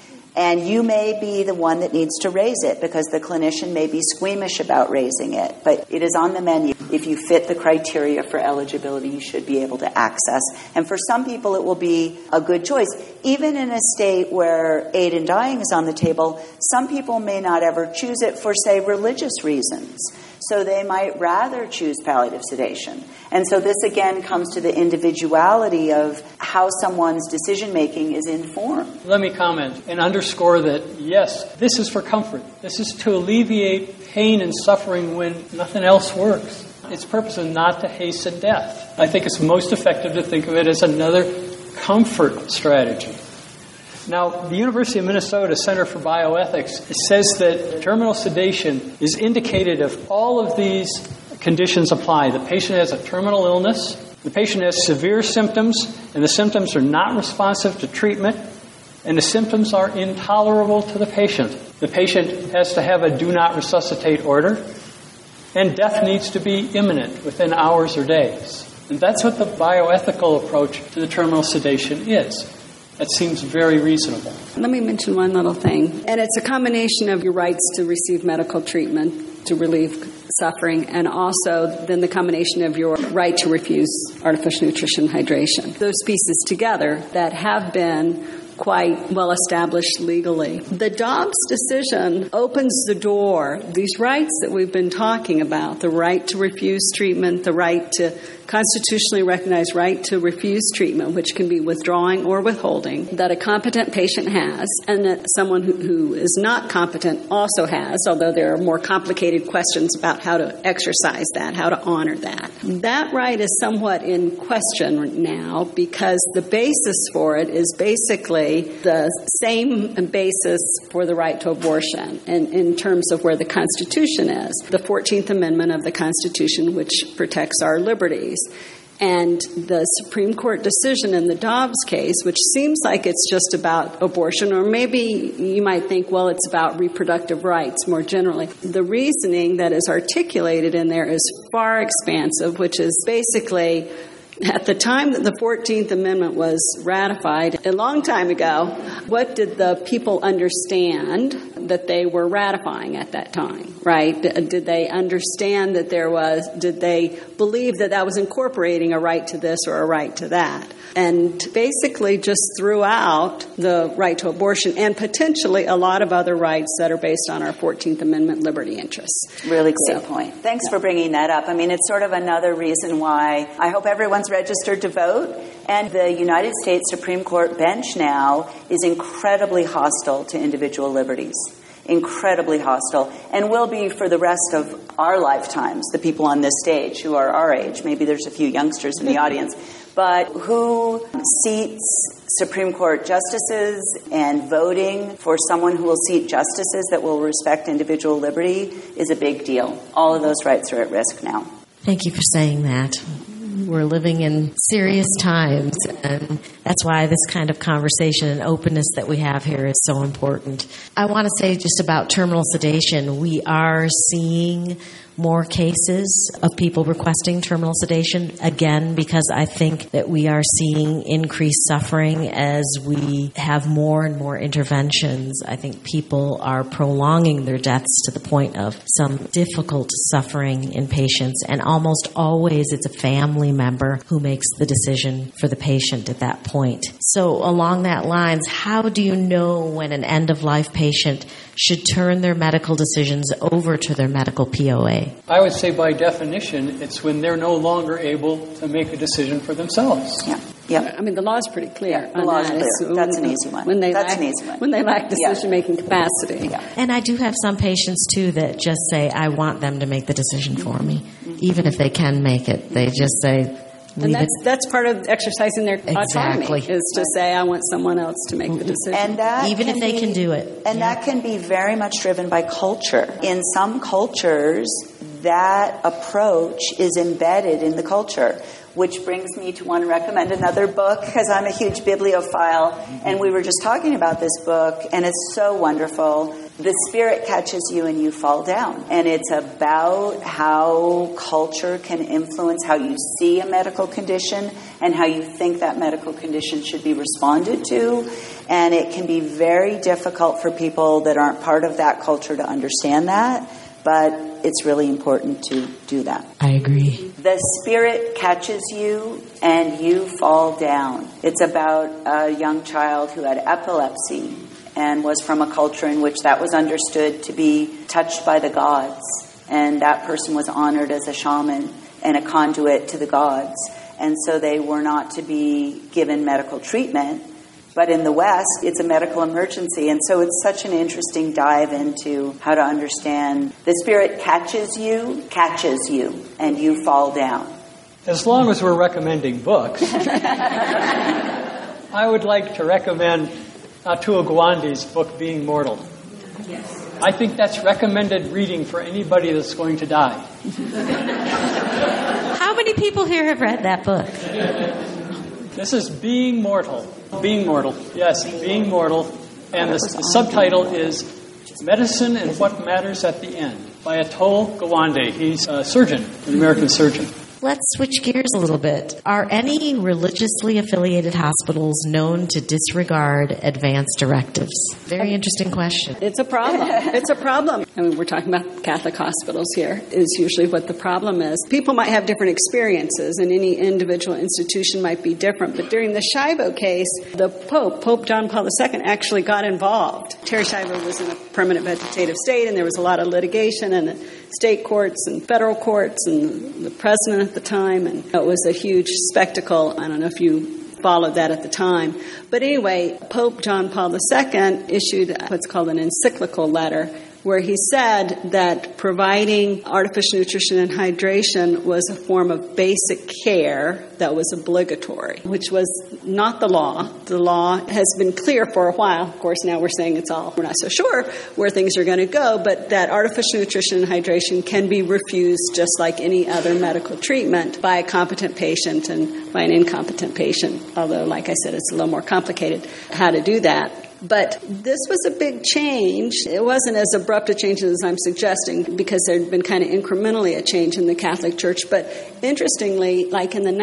And you may be the one that needs to raise it because the clinician may be squeamish about raising it. But it is on the menu. If you fit the criteria for eligibility, you should be able to access. And for some people, it will be a good choice. Even in a state where aid in dying is on the table, some people may not ever choose it for, say, religious reasons. So they might rather choose palliative sedation. And so this again comes to the individuality of how someone's decision-making is informed. Let me comment and underscore that, yes, this is for comfort. This is to alleviate pain and suffering when nothing else works. Its purpose is not to hasten death. I think it's most effective to think of it as another comfort strategy. Now, the University of Minnesota Center for Bioethics says that terminal sedation is indicated if all of these conditions apply. The patient has a terminal illness, the patient has severe symptoms, and the symptoms are not responsive to treatment, and the symptoms are intolerable to the patient. The patient has to have a do not resuscitate order, and death needs to be imminent within hours or days. And that's what the bioethical approach to the terminal sedation is. That seems very reasonable. Let me mention one little thing. And it's a combination of your rights to receive medical treatment to relieve suffering, and also then the combination of your right to refuse artificial nutrition and hydration. Those pieces together that have been quite well established legally. The Dobbs decision opens the door, these rights that we've been talking about, the right to refuse treatment, the right to constitutionally recognized right to refuse treatment, which can be withdrawing or withholding, that a competent patient has, and that someone who is not competent also has, although there are more complicated questions about how to exercise that, how to honor that. That right is somewhat in question now because the basis for it is basically the same basis for the right to abortion in terms of where the Constitution is. The 14th Amendment of the Constitution, which protects our liberties. And the Supreme Court decision in the Dobbs case, which seems like it's just about abortion, or maybe you might think, well, it's about reproductive rights more generally. The reasoning that is articulated in there is far expansive, which is basically at the time that the 14th Amendment was ratified, a long time ago, what did the people understand that they were ratifying at that time, right? Did they understand that did they believe that that was incorporating a right to this or a right to that? And basically just threw out the right to abortion and potentially a lot of other rights that are based on our 14th Amendment liberty interests. Really great point. Thanks for bringing that up. I mean, it's sort of another reason why I hope everyone's registered to vote. And the United States Supreme Court bench now is incredibly hostile to individual liberties. Incredibly hostile, and will be for the rest of our lifetimes, the people on this stage who are our age. Maybe there's a few youngsters in the audience. But who seats Supreme Court justices and voting for someone who will seat justices that will respect individual liberty is a big deal. All of those rights are at risk now. Thank you for saying that. We're living in serious times, and that's why this kind of conversation and openness that we have here is so important. I want to say just about terminal sedation, we are seeing more cases of people requesting terminal sedation, again, because I think that we are seeing increased suffering as we have more and more interventions. I think people are prolonging their deaths to the point of some difficult suffering in patients, and almost always it's a family member who makes the decision for the patient at that point. So along that lines, how do you know when an end-of-life patient should turn their medical decisions over to their medical POA? I would say by definition, it's when they're no longer able to make a decision for themselves. Yeah. Yep. I mean, the law is pretty clear. The law is clear. That's an easy one. When they lack decision-making capacity. Yeah. And I do have some patients, too, that just say, I want them to make the decision for me. even if they can make it, they just say, and that's part of exercising their Exactly. autonomy, is to say, I want someone else to make the decision. And that even if they can do it. And that can be very much driven by culture. In some cultures, that approach is embedded in the culture, which brings me to want to recommend another book, because I'm a huge bibliophile, and we were just talking about this book, and it's so wonderful. The Spirit Catches You and You Fall Down. And it's about how culture can influence how you see a medical condition and how you think that medical condition should be responded to. And it can be very difficult for people that aren't part of that culture to understand that, but it's really important to do that. I agree. The Spirit Catches You and You Fall Down. It's about a young child who had epilepsy and was from a culture in which that was understood to be touched by the gods. And that person was honored as a shaman and a conduit to the gods. And so they were not to be given medical treatment. But in the West, it's a medical emergency. And so it's such an interesting dive into how to understand the Spirit catches you, and you fall down. As long as we're recommending books, I would like to recommend Atul Gawande's book, Being Mortal. Yes. I think that's recommended reading for anybody that's going to die. How many people here have read that book? This is Being Mortal. Being Mortal. Yes, Being Mortal. And the subtitle is Medicine and What Matters at the End by Atul Gawande. He's a surgeon, an American surgeon. Let's switch gears a little bit. Are any religiously affiliated hospitals known to disregard advance directives? Very interesting question. It's a problem. It's a problem. I mean, we're talking about Catholic hospitals here, is usually what the problem is. People might have different experiences, and any individual institution might be different. But during the Shivo case, the Pope John Paul II, actually got involved. Terry Shivo was in a permanent vegetative state, and there was a lot of litigation in the state courts and federal courts and the president at the time, and it was a huge spectacle. I don't know if you followed that at the time. But anyway, Pope John Paul II issued what's called an encyclical letter, where he said that providing artificial nutrition and hydration was a form of basic care that was obligatory, which was not the law. The law has been clear for a while. Of course, now we're saying we're not so sure where things are going to go, but that artificial nutrition and hydration can be refused just like any other medical treatment by a competent patient and by an incompetent patient, although, like I said, it's a little more complicated how to do that. But this was a big change. It wasn't as abrupt a change as I'm suggesting, because there had been kind of incrementally a change in the Catholic Church. But interestingly, like in the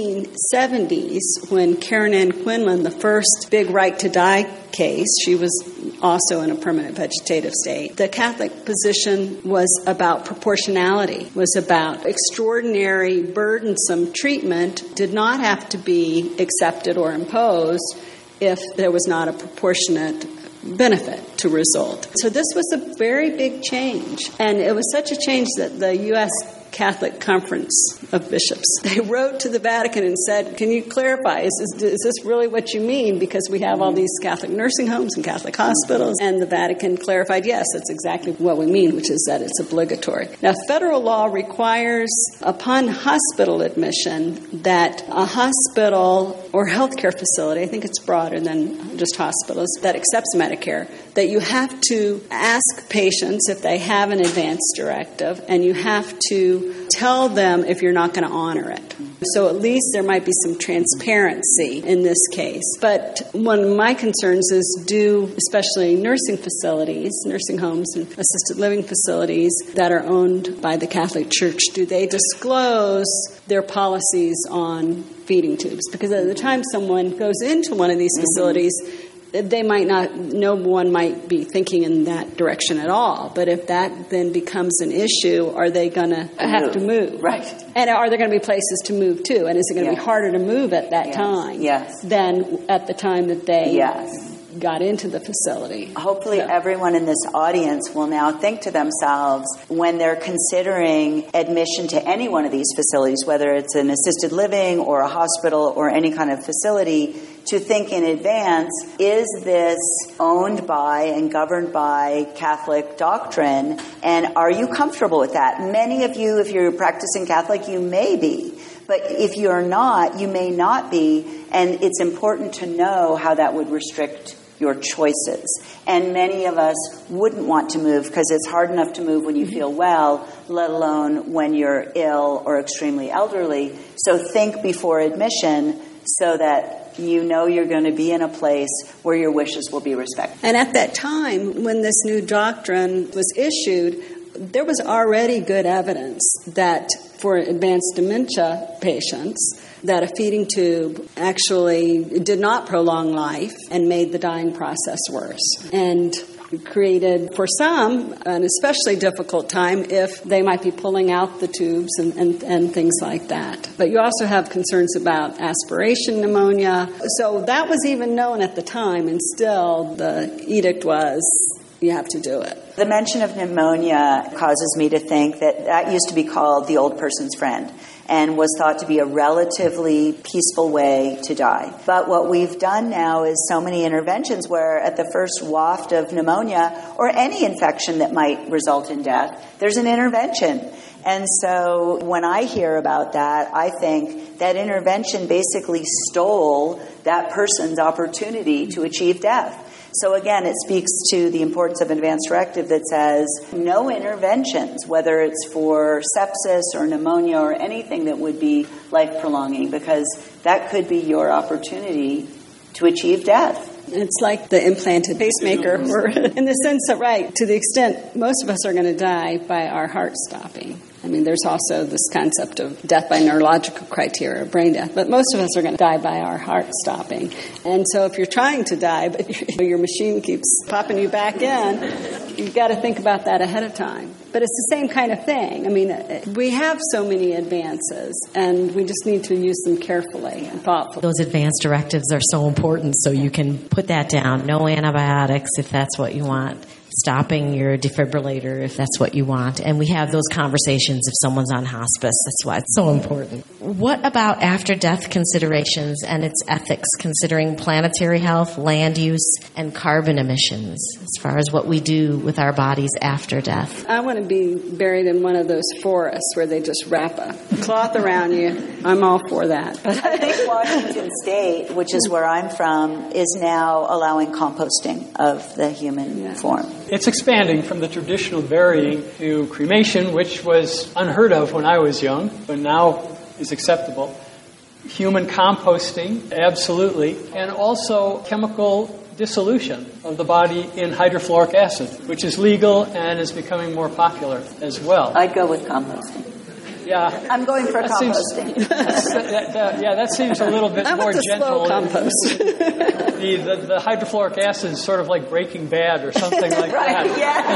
1970s, when Karen Ann Quinlan, the first big right to die case, she was also in a permanent vegetative state. The Catholic position was about proportionality, was about extraordinary, burdensome treatment did not have to be accepted or imposed if there was not a proportionate benefit to result. So this was a very big change. And it was such a change that the U.S. Catholic Conference of Bishops, they wrote to the Vatican and said, can you clarify, is this really what you mean? Because we have all these Catholic nursing homes and Catholic hospitals. And the Vatican clarified, yes, that's exactly what we mean, which is that it's obligatory. Now, federal law requires, upon hospital admission, that a hospital or healthcare facility, I think it's broader than just hospitals, that accepts Medicare, that you have to ask patients if they have an advance directive, and you have to tell them if you're not going to honor it. So at least there might be some transparency in this case. But one of my concerns is, especially nursing facilities, nursing homes and assisted living facilities that are owned by the Catholic Church, do they disclose their policies on feeding tubes? Because at the time someone goes into one of these facilities, they might not, no one might be thinking in that direction at all. But if that then becomes an issue, are they going to have to move? Right. And are there going to be places to move to? And is it going to be harder to move at that time than at the time that they got into the facility? Hopefully everyone in this audience will now think to themselves, when they're considering admission to any one of these facilities, whether it's an assisted living or a hospital or any kind of facility, to think in advance, is this owned by and governed by Catholic doctrine? And are you comfortable with that? Many of you, if you're practicing Catholic, you may be. But if you're not, you may not be. And it's important to know how that would restrict your choices. And many of us wouldn't want to move because it's hard enough to move when you feel well, let alone when you're ill or extremely elderly. So think before admission so that you know you're going to be in a place where your wishes will be respected. And at that time, when this new doctrine was issued, there was already good evidence that for advanced dementia patients, that a feeding tube actually did not prolong life and made the dying process worse. And created for some an especially difficult time if they might be pulling out the tubes and things like that. But you also have concerns about aspiration pneumonia. So that was even known at the time, and still the edict was, you have to do it. The mention of pneumonia causes me to think that used to be called the old person's friend and was thought to be a relatively peaceful way to die. But what we've done now is so many interventions where at the first waft of pneumonia or any infection that might result in death, there's an intervention. And so when I hear about that, I think that intervention basically stole that person's opportunity to achieve death. So again, it speaks to the importance of advanced directive that says no interventions, whether it's for sepsis or pneumonia or anything that would be life-prolonging, because that could be your opportunity to achieve death. It's like the implanted pacemaker, in the sense that, right, to the extent most of us are going to die by our heart stopping. I mean, there's also this concept of death by neurological criteria, brain death, but most of us are going to die by our heart stopping. And so if you're trying to die, but your machine keeps popping you back in, you've got to think about that ahead of time. But it's the same kind of thing. I mean, we have so many advances, and we just need to use them carefully and thoughtfully. Those advanced directives are so important, so you can put that down. No antibiotics if that's what you want. Stopping your defibrillator if that's what you want. And we have those conversations if someone's on hospice. That's why it's so important. What about after-death considerations and its ethics, considering planetary health, land use, and carbon emissions, as far as what we do with our bodies after death? I want to be buried in one of those forests where they just wrap a cloth around you. I'm all for that. I think Washington State, which is where I'm from, is now allowing composting of the human form. It's expanding from the traditional burying to cremation, which was unheard of when I was young, but now is acceptable. Human composting, absolutely. And also chemical dissolution of the body in hydrofluoric acid, which is legal and is becoming more popular as well. I'd go with composting. Yeah, I'm going for composting. That seems a little bit more gentle. Slow compost. The hydrofluoric acid is sort of like Breaking Bad or something like right,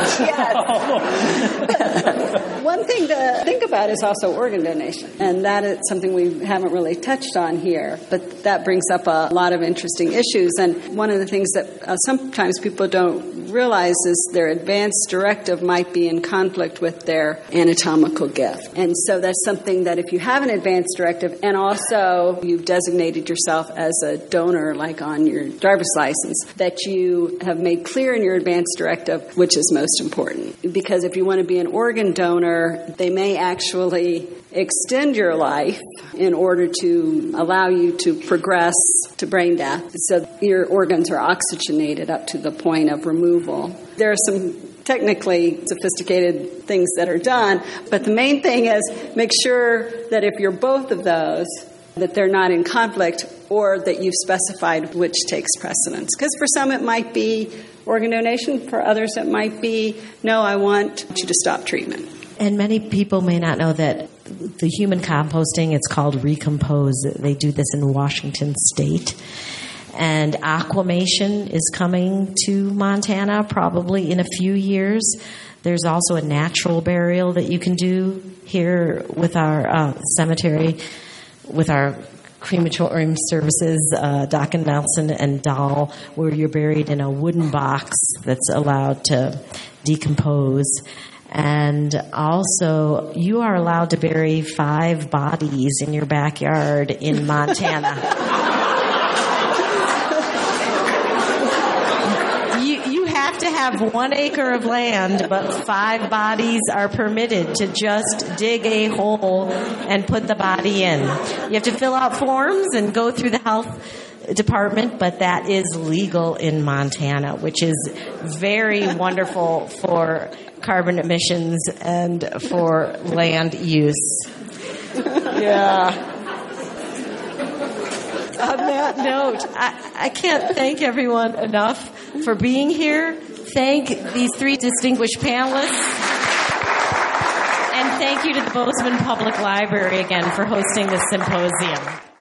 that. Yes. One thing to think about is also organ donation, and that is something we haven't really touched on here, but that brings up a lot of interesting issues. And one of the things that sometimes people don't realize is their advanced directive might be in conflict with their anatomical gift. And so that's something that if you have an advanced directive and also you've designated yourself as a donor, like on your driver's license, that you have made clear in your advanced directive which is most important. Because if you want to be an organ donor, they may actually extend your life in order to allow you to progress to brain death. So your organs are oxygenated up to the point of removal. There are some technically sophisticated things that are done, but the main thing is make sure that if you're both of those, that they're not in conflict or that you've specified which takes precedence. Because for some it might be organ donation, for others it might be, no, I want you to stop treatment. And many people may not know that the human composting, it's called Recompose. They do this in Washington State. And aquamation is coming to Montana probably in a few years. There's also a natural burial that you can do here with our cemetery, with our crematorium services, Dock and Nelson and Dahl, where you're buried in a wooden box that's allowed to decompose. And also, you are allowed to bury 5 bodies in your backyard in Montana. have to have 1 acre of land, but 5 bodies are permitted to just dig a hole and put the body in. You have to fill out forms and go through the health department, but that is legal in Montana, which is very wonderful for carbon emissions and for land use. Yeah. On that note, I can't thank everyone enough for being here. Thank these 3 distinguished panelists. And thank you to the Bozeman Public Library again for hosting this symposium.